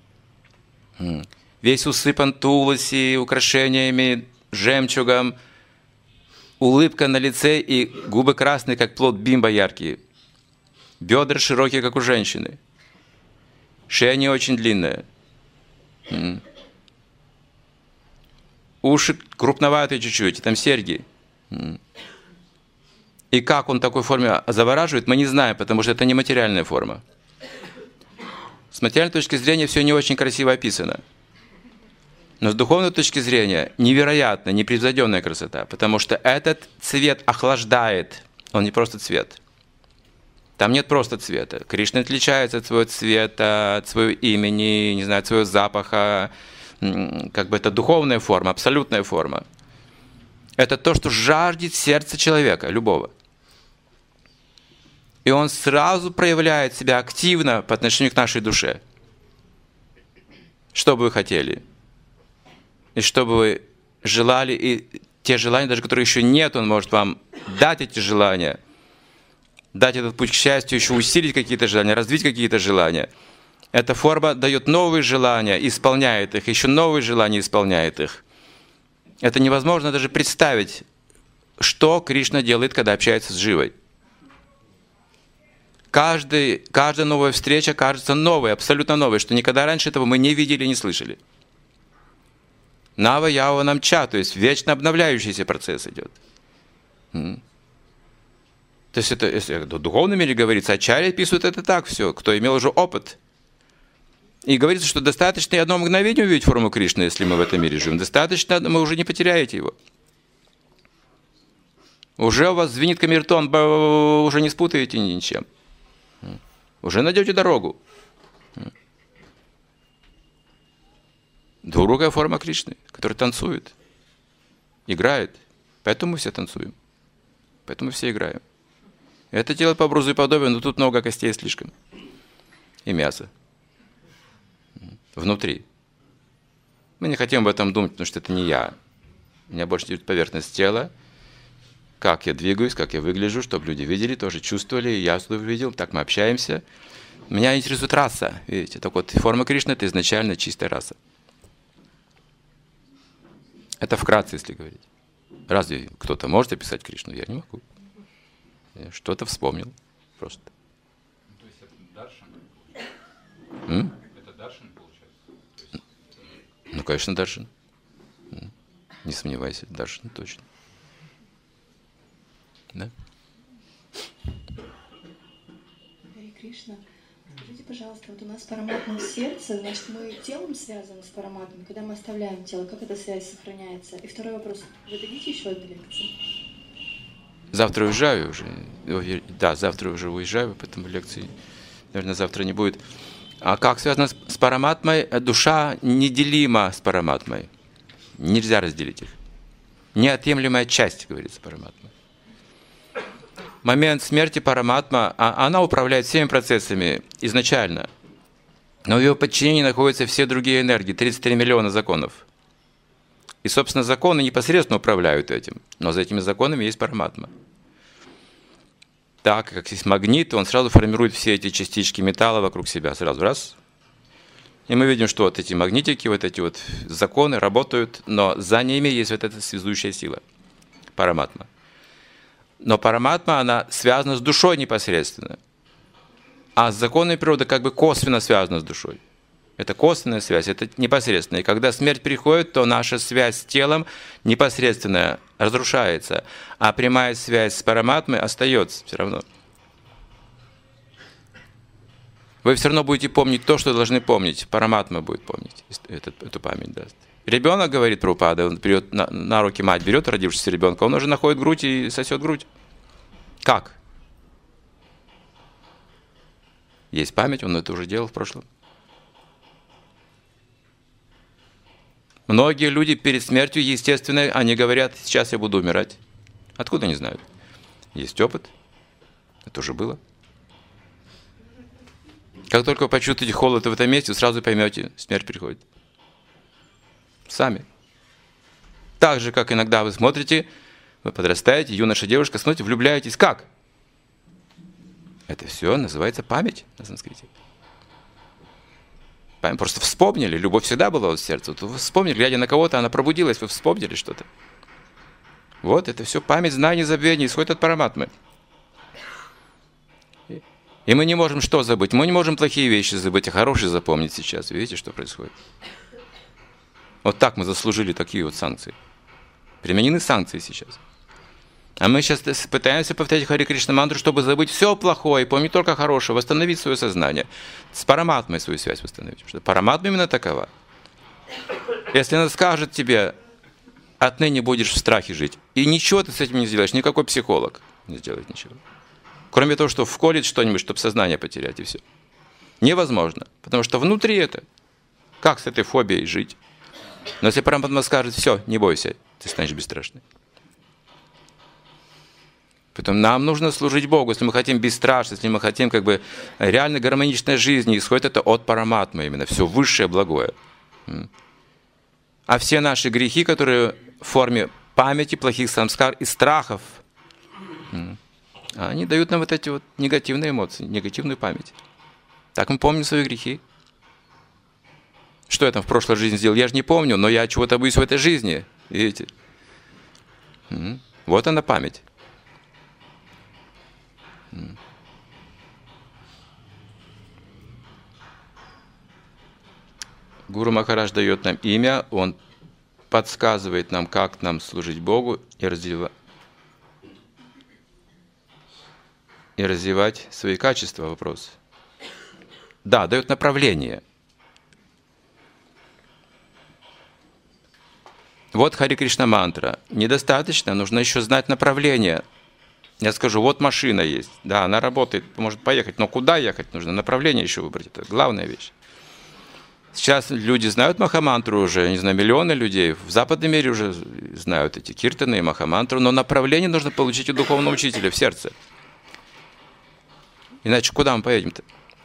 Весь усыпан тулоси, украшениями, жемчугом. Улыбка на лице и губы красные, как плод бимба яркие. Бедра широкие, как у женщины. Шея не очень длинная. Уши крупноватые чуть-чуть, и там серьги. И как он в такой форме завораживает, мы не знаем, потому что это не материальная форма. С материальной точки зрения все не очень красиво описано. Но с духовной точки зрения невероятно, непревзойденная красота, потому что этот цвет охлаждает, он не просто цвет. Там нет просто цвета. Кришна отличается от своего цвета, от своего имени, не знаю, от своего запаха. Как бы это духовная форма, абсолютная форма. Это то, что жаждет сердце человека, любого. И он сразу проявляет себя активно по отношению к нашей душе. Что бы вы хотели? И что бы вы желали, и те желания, даже которые еще нет, он может вам дать эти желания, дать этот путь к счастью, еще усилить какие-то желания, развить какие-то желания. Эта форма дает новые желания, исполняет их, еще новые желания исполняет их. Это невозможно даже представить, что Кришна делает, когда общается с Дживой. Каждая новая встреча кажется новой, абсолютно новой, что никогда раньше этого мы не видели, не слышали. Нава Ява Намча, то есть вечно обновляющийся процесс идет. То есть это, если в духовном мире говорится, ачарьи описывают это так все, кто имел уже опыт. И говорится, что достаточно и одно мгновение увидеть форму Кришны, если мы в этом мире живем. Достаточно, вы уже не потеряете его. Уже у вас звенит камертон, уже не спутаете ничем. Уже найдете дорогу. Двурукая форма Кришны, которая танцует, играет. Поэтому мы все танцуем. Поэтому мы все играем. Это тело по образу и подобию, но тут много костей слишком. И мяса. Внутри. Мы не хотим об этом думать, потому что это не я. Меня больше интересует поверхность тела, как я двигаюсь, как я выгляжу, чтобы люди видели, тоже чувствовали, и я что видел, так мы общаемся. Меня интересует раса, видите. Так вот, форма Кришны – это изначально чистая раса. Это вкратце, если говорить. Разве кто-то может описать Кришну? Я не могу. Я что-то вспомнил просто. То есть это даршан? Это даршан получается? Ну, конечно, даршан. Не сомневайся, даршан точно. Да? Харе Кришна. Скажите, пожалуйста, вот у нас параматма в сердце, значит, мы телом связаны с параматмой, когда мы оставляем тело, как эта связь сохраняется? И второй вопрос, вы дадите еще одну лекцию? Завтра уезжаю уже. Да, завтра уже уезжаю, поэтому лекции, наверное, завтра не будет. А как связано с параматмой? Душа неделима с параматмой. Нельзя разделить их. Неотъемлемая часть, говорится, параматмы. Момент смерти параматма, она управляет всеми процессами изначально. Но в ее подчинении находятся все другие энергии, 33 миллиона законов. И, собственно, законы непосредственно управляют этим. Но за этими законами есть параматма. Так как есть магнит, он сразу формирует все эти частички металла вокруг себя. Сразу раз. И мы видим, что вот эти магнитики, вот эти вот законы работают, но за ними есть вот эта связующая сила. Параматма. Но параматма, она связана с душой непосредственно. А с законами природы как бы косвенно связана с душой. Это косвенная связь, это непосредственная. И когда смерть приходит, то наша связь с телом непосредственно разрушается, а прямая связь с параматмой остается все равно. Вы все равно будете помнить то, что должны помнить. Параматма будет помнить, эту память даст. Ребенок, говорит Прабхупада, он берет на руки мать, берет родившегося ребенка, он уже находит грудь и сосет грудь. Как? Есть память, он это уже делал в прошлом. Многие люди перед смертью, естественно, они говорят, сейчас я буду умирать. Откуда они знают? Есть опыт. Это уже было. Как только вы почувствуете холод в этом месте, вы сразу поймете, смерть приходит. Сами. Так же, как иногда вы смотрите, вы подрастаете, юноша, девушка, смотрите, влюбляетесь. Как? Это все называется память на санскрите. Просто вспомнили, любовь всегда была в сердце. Вы вспомнили, глядя на кого-то, она пробудилась, вы вспомнили что-то. Вот это все память, знание, забвение исходит от параматмы. И мы не можем что забыть? Мы не можем плохие вещи забыть, а хорошие запомнить сейчас. Видите, что происходит? Вот так мы заслужили такие вот санкции. Применены санкции сейчас. А мы сейчас пытаемся повторять Харе Кришна мантру, чтобы забыть все плохое, помнить только хорошее, восстановить свое сознание. С параматмой свою связь восстановить. Потому что параматма именно такова. Если она скажет тебе, отныне будешь в страхе жить, и ничего ты с этим не сделаешь, никакой психолог не сделает ничего. Кроме того, что вколет что-нибудь, чтобы сознание потерять, и все. Невозможно. Потому что внутри это. Как с этой фобией жить? Но если параматма скажет, все, не бойся, ты станешь бесстрашным. Поэтому нам нужно служить Богу, если мы хотим бесстрашно, если мы хотим как бы реально гармоничной жизни, исходит это от параматмы именно, все высшее благое. А все наши грехи, которые в форме памяти, плохих самскар и страхов, они дают нам вот эти вот негативные эмоции, негативную память. Так мы помним свои грехи. Что я там в прошлой жизни сделал, я же не помню, но я чего-то боюсь в этой жизни. Видите? Вот она память. Гуру Махарадж дает нам имя, он подсказывает нам, как нам служить Богу и развивать свои качества, вопрос. Да, дает направление. Вот Хари Кришна мантра. Недостаточно, нужно еще знать направление. Я скажу, вот машина есть, да, она работает, может поехать, но куда ехать нужно? Направление еще выбрать, это главная вещь. Сейчас люди знают махамантру уже, не знаю, миллионы людей, в западном мире уже знают эти киртаны и махамантру, но направление нужно получить у духовного учителя в сердце. Иначе куда мы поедем-то?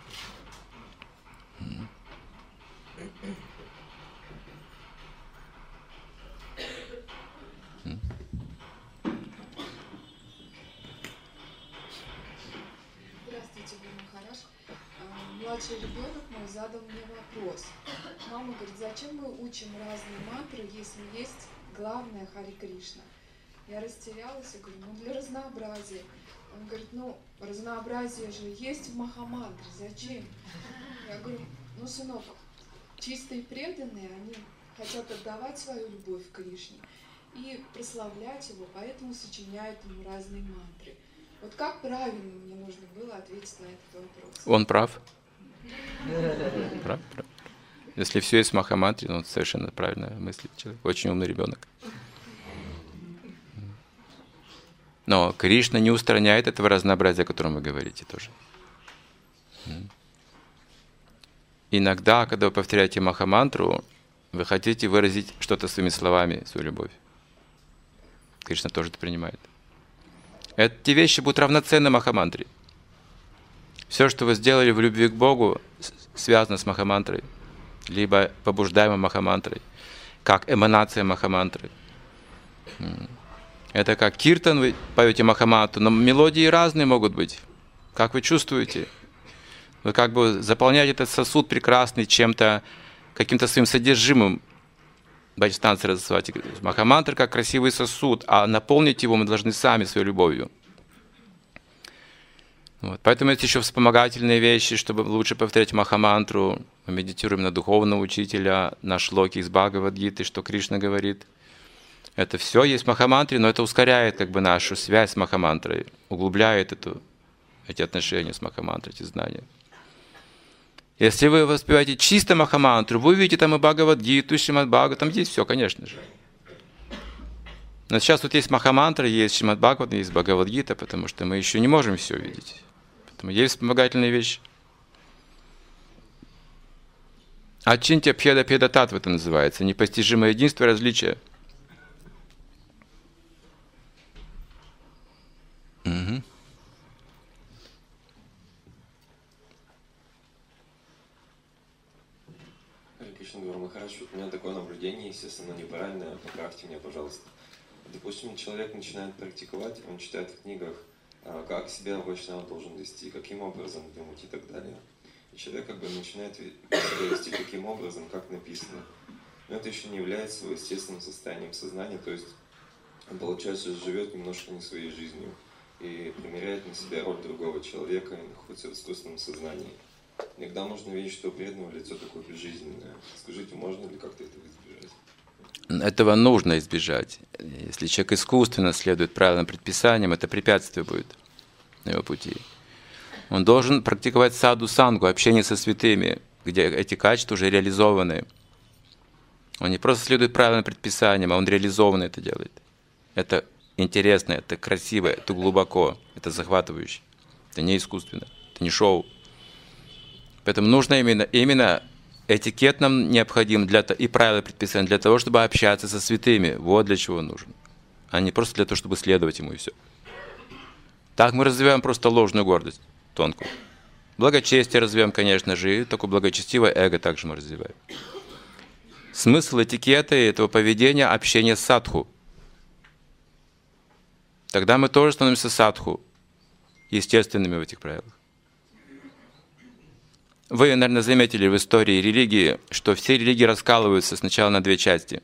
Младший ребенок мой задал мне вопрос. Мама говорит, зачем мы учим разные мантры, если есть главное Хари Кришна? Я растерялась и говорю, ну для разнообразия. Он говорит, ну разнообразие же есть в Махамантре, зачем? Я говорю, ну сынок, чистые преданные, они хотят отдавать свою любовь к Кришне и прославлять его, поэтому сочиняют ему разные мантры. Вот как правильно мне нужно было ответить на этот вопрос? Он прав. Прав. Если все есть в Махамантре, он совершенно правильно мыслит человек. Очень умный ребенок. Но Кришна не устраняет этого разнообразия, о котором вы говорите тоже. Иногда, когда вы повторяете Махамантру, вы хотите выразить что-то своими словами, свою любовь. Кришна тоже это принимает. Эти вещи будут равноценны Махамантре. Все, что вы сделали в любви к Богу, связано с Махамантрой, либо побуждаемо Махамантрой, как эманация Махамантры. Это как киртан, вы поете Махамантру, но мелодии разные могут быть. Как вы чувствуете? Вы как бы заполняете этот сосуд прекрасный чем-то, каким-то своим содержимым. Бхаджан Сарасвати. Махамантра как красивый сосуд, а наполнить его мы должны сами своей любовью. Вот. Поэтому есть еще вспомогательные вещи, чтобы лучше повторять Махамантру. Мы медитируем на духовного учителя, на шлоки из Бхагавад-гиты, что Кришна говорит. Это все есть в Махамантре, но это ускоряет как бы нашу связь с Махамантрой, углубляет эти отношения с Махамантрой, эти знания. Если вы воспеваете чисто Махамантру, вы увидите там и Бхагавад-гиту, и Шримад-Бхагават, там есть все, конечно же. Но сейчас вот есть Махамантра, есть Шримад-Бхагават, есть Бхагавад-гита, потому что мы еще не можем все видеть. Поэтому есть вспомогательные вещи. Ачинтя Пхеда Пхеда Татва это называется, непостижимое единство и различие. Угу. Гуру Махарадж, у меня такое наблюдение, естественно, неправильное, поправьте меня, пожалуйста. Допустим, человек начинает практиковать, он читает в книгах, как себя вайшнава должен вести, каким образом думать и так далее. И человек как бы начинает себя вести таким образом, как написано. Но это еще не является его естественным состоянием сознания, то есть он, получается, живет немножко не своей жизнью и примеряет на себя роль другого человека и находится в искусственном сознании. Иногда можно видеть, что у преданного лицо такое безжизненное. Скажите, можно ли как-то этого избежать? Этого нужно избежать. Если человек искусственно следует правильным предписаниям, это препятствие будет на его пути. Он должен практиковать саду-сангу, общение со святыми, где эти качества уже реализованы. Он не просто следует правильным предписаниям, а он реализованно это делает. Это интересно, это красиво, это глубоко, это захватывающе. Это не искусственно, это не шоу. Поэтому нужно именно этикет нам необходим и правила предписания для того, чтобы общаться со святыми. Вот для чего нужен. А не просто для того, чтобы следовать ему и все. Так мы развиваем просто ложную гордость, тонкую. Благочестие развиваем, конечно же, и такое благочестивое эго также мы развиваем. Смысл этикета и этого поведения – общение с садху. Тогда мы тоже становимся садху, естественными в этих правилах. Вы, наверное, заметили в истории религии, что все религии раскалываются сначала на две части.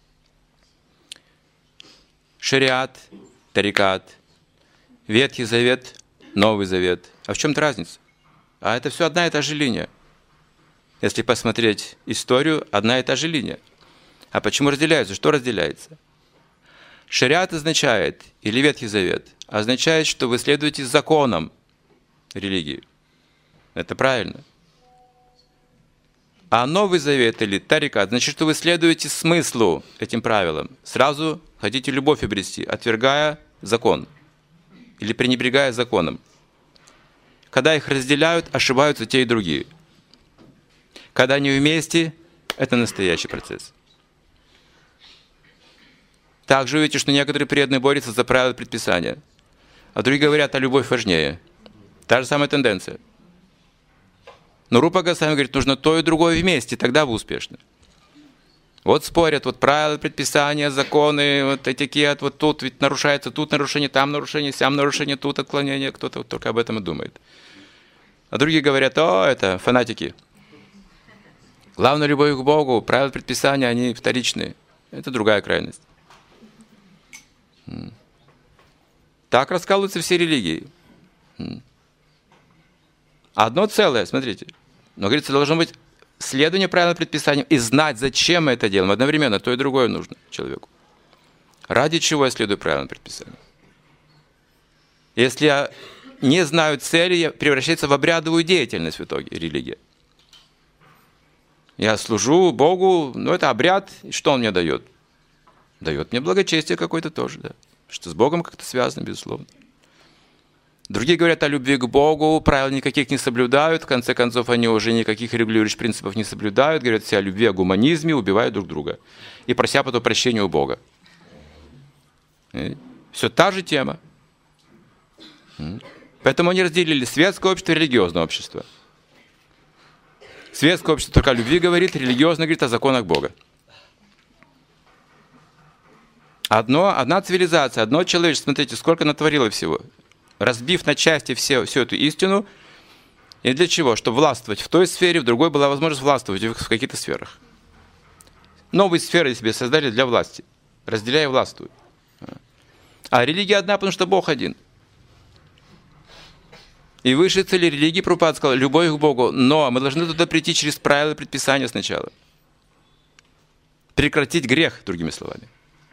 Шариат, тарикат, Ветхий Завет, Новый Завет. А в чем-то разница? А это все одна и та же линия. Если посмотреть историю, одна и та же линия. А почему разделяются? Что разделяется? Шариат означает, или Ветхий Завет, означает, что вы следуете законам религии. Это правильно. А Новый Завет или Тарикат, значит, что вы следуете смыслу этим правилам. Сразу хотите любовь обрести, отвергая закон или пренебрегая законом. Когда их разделяют, ошибаются те и другие. Когда они вместе, это настоящий процесс. Также видите, что некоторые преданные борются за правила предписания, а другие говорят, а любовь важнее. Та же самая тенденция. Но Рупа Госвами говорит, нужно то и другое вместе, тогда вы успешны. Вот спорят, вот правила предписания, законы, вот этикет, вот тут ведь нарушается, тут нарушение, там нарушение, сям нарушение, тут отклонение, кто-то вот только об этом и думает. А другие говорят, о, это фанатики. Главное, любовь к Богу, правила предписания, они вторичные. Это другая крайность. Так раскалываются все религии. Одно целое, смотрите. Но, говорится, должно быть следование правилам предписаниям и знать, зачем мы это делаем. Одновременно то и другое нужно человеку. Ради чего я следую правилам предписаниям? Если я не знаю цели, превращается в обрядовую деятельность в итоге религия. Я служу Богу, но это обряд, и что Он мне дает? Дает мне благочестие какое-то тоже, да. Что с Богом как-то связано, безусловно. Другие говорят о любви к Богу, правил никаких не соблюдают, в конце концов они уже никаких регулирующих принципов не соблюдают, говорят все о любви, о гуманизме, убивают друг друга. И прося потом прощения у Бога. И все та же тема. Поэтому они разделили светское общество и религиозное общество. Светское общество только о любви говорит, религиозное говорит о законах Бога. Одна цивилизация, одно человечество, смотрите, сколько натворило всего. Разбив на части всю эту истину. И для чего? Чтобы властвовать в той сфере, в другой была возможность властвовать в каких-то сферах. Новые сферы себе создали для власти. Разделяя, властвуют. А религия одна, потому что Бог один. И высшей цели религии, Прабхупада сказал, любовь к Богу. Но мы должны туда прийти через правила предписания сначала. Прекратить грех, другими словами.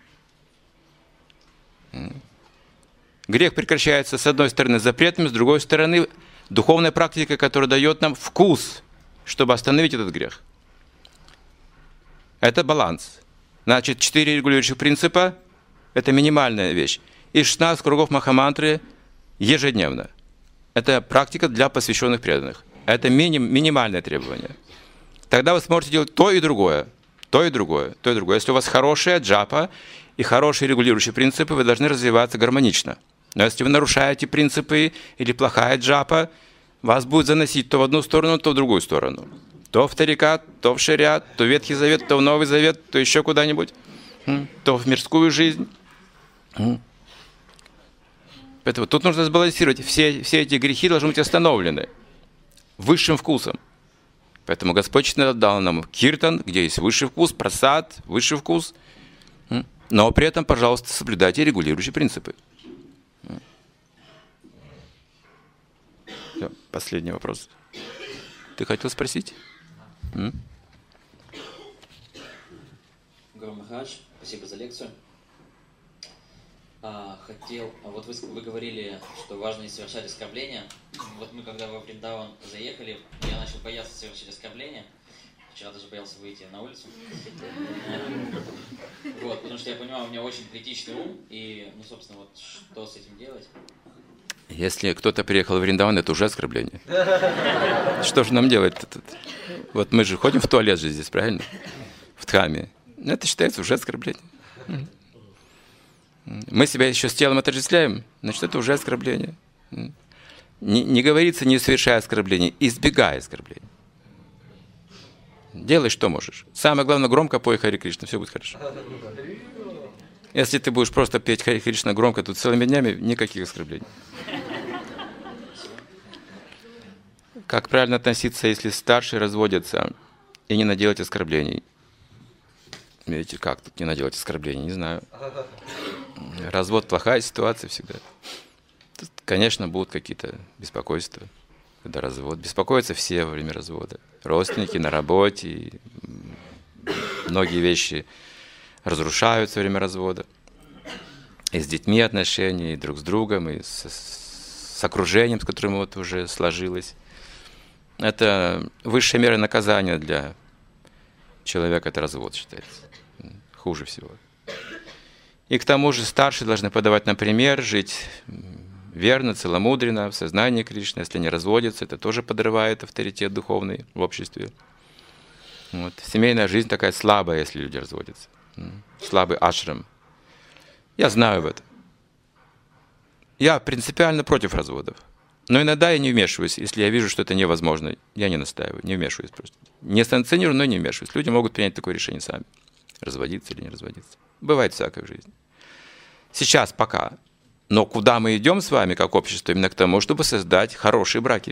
Грех прекращается, с одной стороны, запретами, с другой стороны, духовная практика, которая дает нам вкус, чтобы остановить этот грех. Это баланс. Значит, 4 регулирующих принципа – это минимальная вещь. И 16 кругов Махамантры ежедневно. Это практика для посвященных преданных. Это минимальное требование. Тогда вы сможете делать то и другое. То и другое. То и другое. Если у вас хорошая джапа и хорошие регулирующие принципы, вы должны развиваться гармонично. Но если вы нарушаете принципы или плохая джапа, вас будет заносить то в одну сторону, то в другую сторону. То в тарикат, то в шариат, то в Ветхий Завет, то в Новый Завет, то еще куда-нибудь, то в мирскую жизнь. Поэтому тут нужно сбалансировать. Все эти грехи должны быть остановлены высшим вкусом. Поэтому Господь честно дал нам киртан, где есть высший вкус, прасад, высший вкус. Но при этом, пожалуйста, соблюдайте регулирующие принципы. Все, последний вопрос. Ты хотел спросить? Гуру Махарадж, спасибо за лекцию. Вот вы говорили, что важно не совершать оскорбления. Вот мы, когда во Вриндаван заехали, я начал бояться совершить оскорбления. Вчера даже боялся выйти на улицу. Вот, потому что я понимаю, у меня очень критичный ум, и, собственно, вот что с этим делать? Если кто-то приехал в Вриндаван, это уже оскорбление. Что же нам делать-то тут? Вот мы же ходим в туалет же здесь, правильно? В Дхаме. Это считается уже оскорблением. Мы себя еще с телом отождествляем, значит, это уже оскорбление. Не говорится, не совершай оскорбление, избегай оскорблений. Делай, что можешь. Самое главное, громко пой Харе Кришна, все будет хорошо. Если ты будешь просто петь Харе Кришна громко, тут целыми днями никаких оскорблений. Как правильно относиться, если старшие разводятся и не наделать оскорблений? Видите, как тут не наделать оскорблений, не знаю. Развод – плохая ситуация всегда. Тут, конечно, будут какие-то беспокойства. когда развод. Беспокоятся все во время развода. Родственники на работе. Многие вещи разрушаются во время развода. И с детьми отношения, и друг с другом, и с окружением, с которым вот уже сложилось. Это высшая мера наказания для человека, это развод считается. Хуже всего. И к тому же старшие должны подавать нам пример, жить верно, целомудренно, в сознании Кришны. Если они разводятся, это тоже подрывает авторитет духовный в обществе. Вот. Семейная жизнь такая слабая, если люди разводятся. Слабый ашрам. Я знаю об этом. Я принципиально против разводов. Но иногда я не вмешиваюсь, если я вижу, что это невозможно. Я не настаиваю, не вмешиваюсь просто. Не санкционирую, но не вмешиваюсь. Люди могут принять такое решение сами. Разводиться или не разводиться. Бывает всякое в жизни. Сейчас пока. Но куда мы идем с вами, как общество, именно к тому, чтобы создать хорошие браки.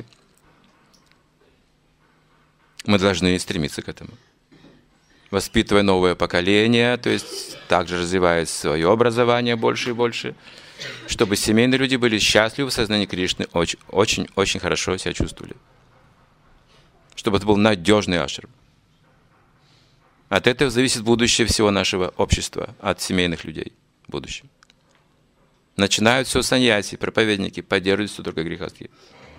Мы должны стремиться к этому. Воспитывая новое поколение, то есть также развивая свое образование больше и больше, чтобы семейные люди были счастливы в сознании Кришны, очень хорошо себя чувствовали. Чтобы это был надежный ашрам. От этого зависит будущее всего нашего общества, от семейных людей в будущем. Начинают все саньяси, проповедники, поддерживают все только грехастхи.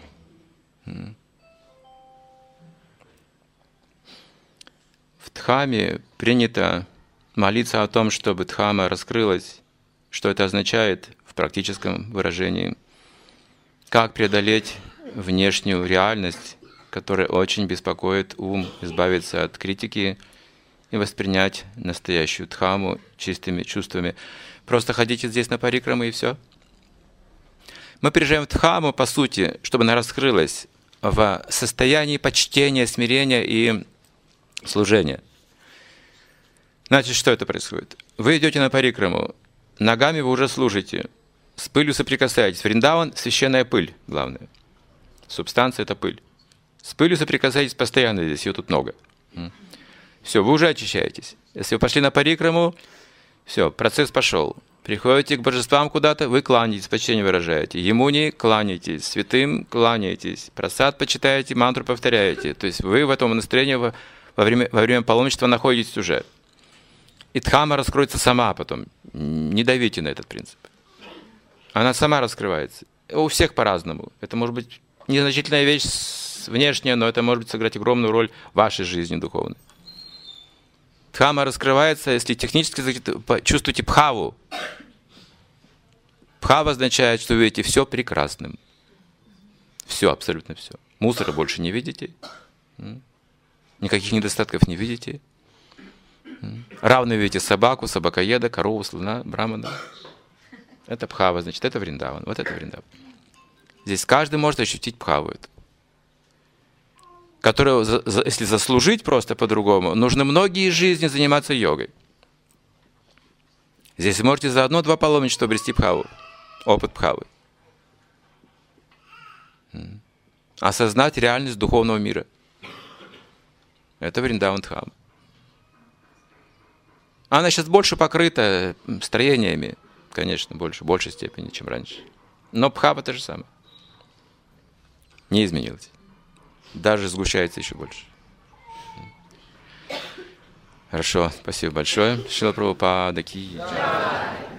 В Дхаме принято молиться о том, чтобы Дхама раскрылась. Что это означает в практическом выражении? Как преодолеть внешнюю реальность, которая очень беспокоит ум, избавиться от критики и воспринять настоящую Дхаму чистыми чувствами. Просто ходите здесь на парикрамы и все. Мы приезжаем в Дхаму, по сути, чтобы она раскрылась в состоянии почтения, смирения и служения. Значит, что это происходит? Вы идете на парикраму, ногами вы уже служите, с пылью соприкасаетесь. Вриндаван — священная пыль, главное. Субстанция — это пыль. С пылью соприкасаетесь постоянно здесь, ее тут много. Все, вы уже очищаетесь. Если вы пошли на парикраму, все, процесс пошел. Приходите к божествам куда-то, вы кланяетесь, почтение выражаете. Емуни кланяетесь, святым кланяетесь, прасад почитаете, мантру повторяете. То есть вы в этом настроении во время паломничества находитесь уже. И Дхама раскроется сама потом. Не давите на этот принцип. Она сама раскрывается. У всех по-разному. Это может быть незначительная вещь внешняя, но это может сыграть огромную роль в вашей жизни духовной. Дхама раскрывается, если технически чувствуете бхаву. Бхава означает, что вы видите все прекрасным. Все, абсолютно все. Мусора больше не видите. Никаких недостатков не видите. Равно видите собаку, собакоеда, корову, слона, брамана. Это бхава, значит, это Вриндаван. Вот это Вриндаван. Здесь каждый может ощутить бхаву эту, которую, если заслужить просто по-другому, нужно многие жизни заниматься йогой. Здесь вы можете за одно-два паломничества обрести бхаву, опыт бхавы. Осознать реальность духовного мира. Это Вриндаван Дхама. Она сейчас больше покрыта строениями, конечно, в большей степени, чем раньше. Но бхава то же самое. Не изменилось. Даже сгущается еще больше. Хорошо, спасибо большое. Шрила Прабхупада ки джай.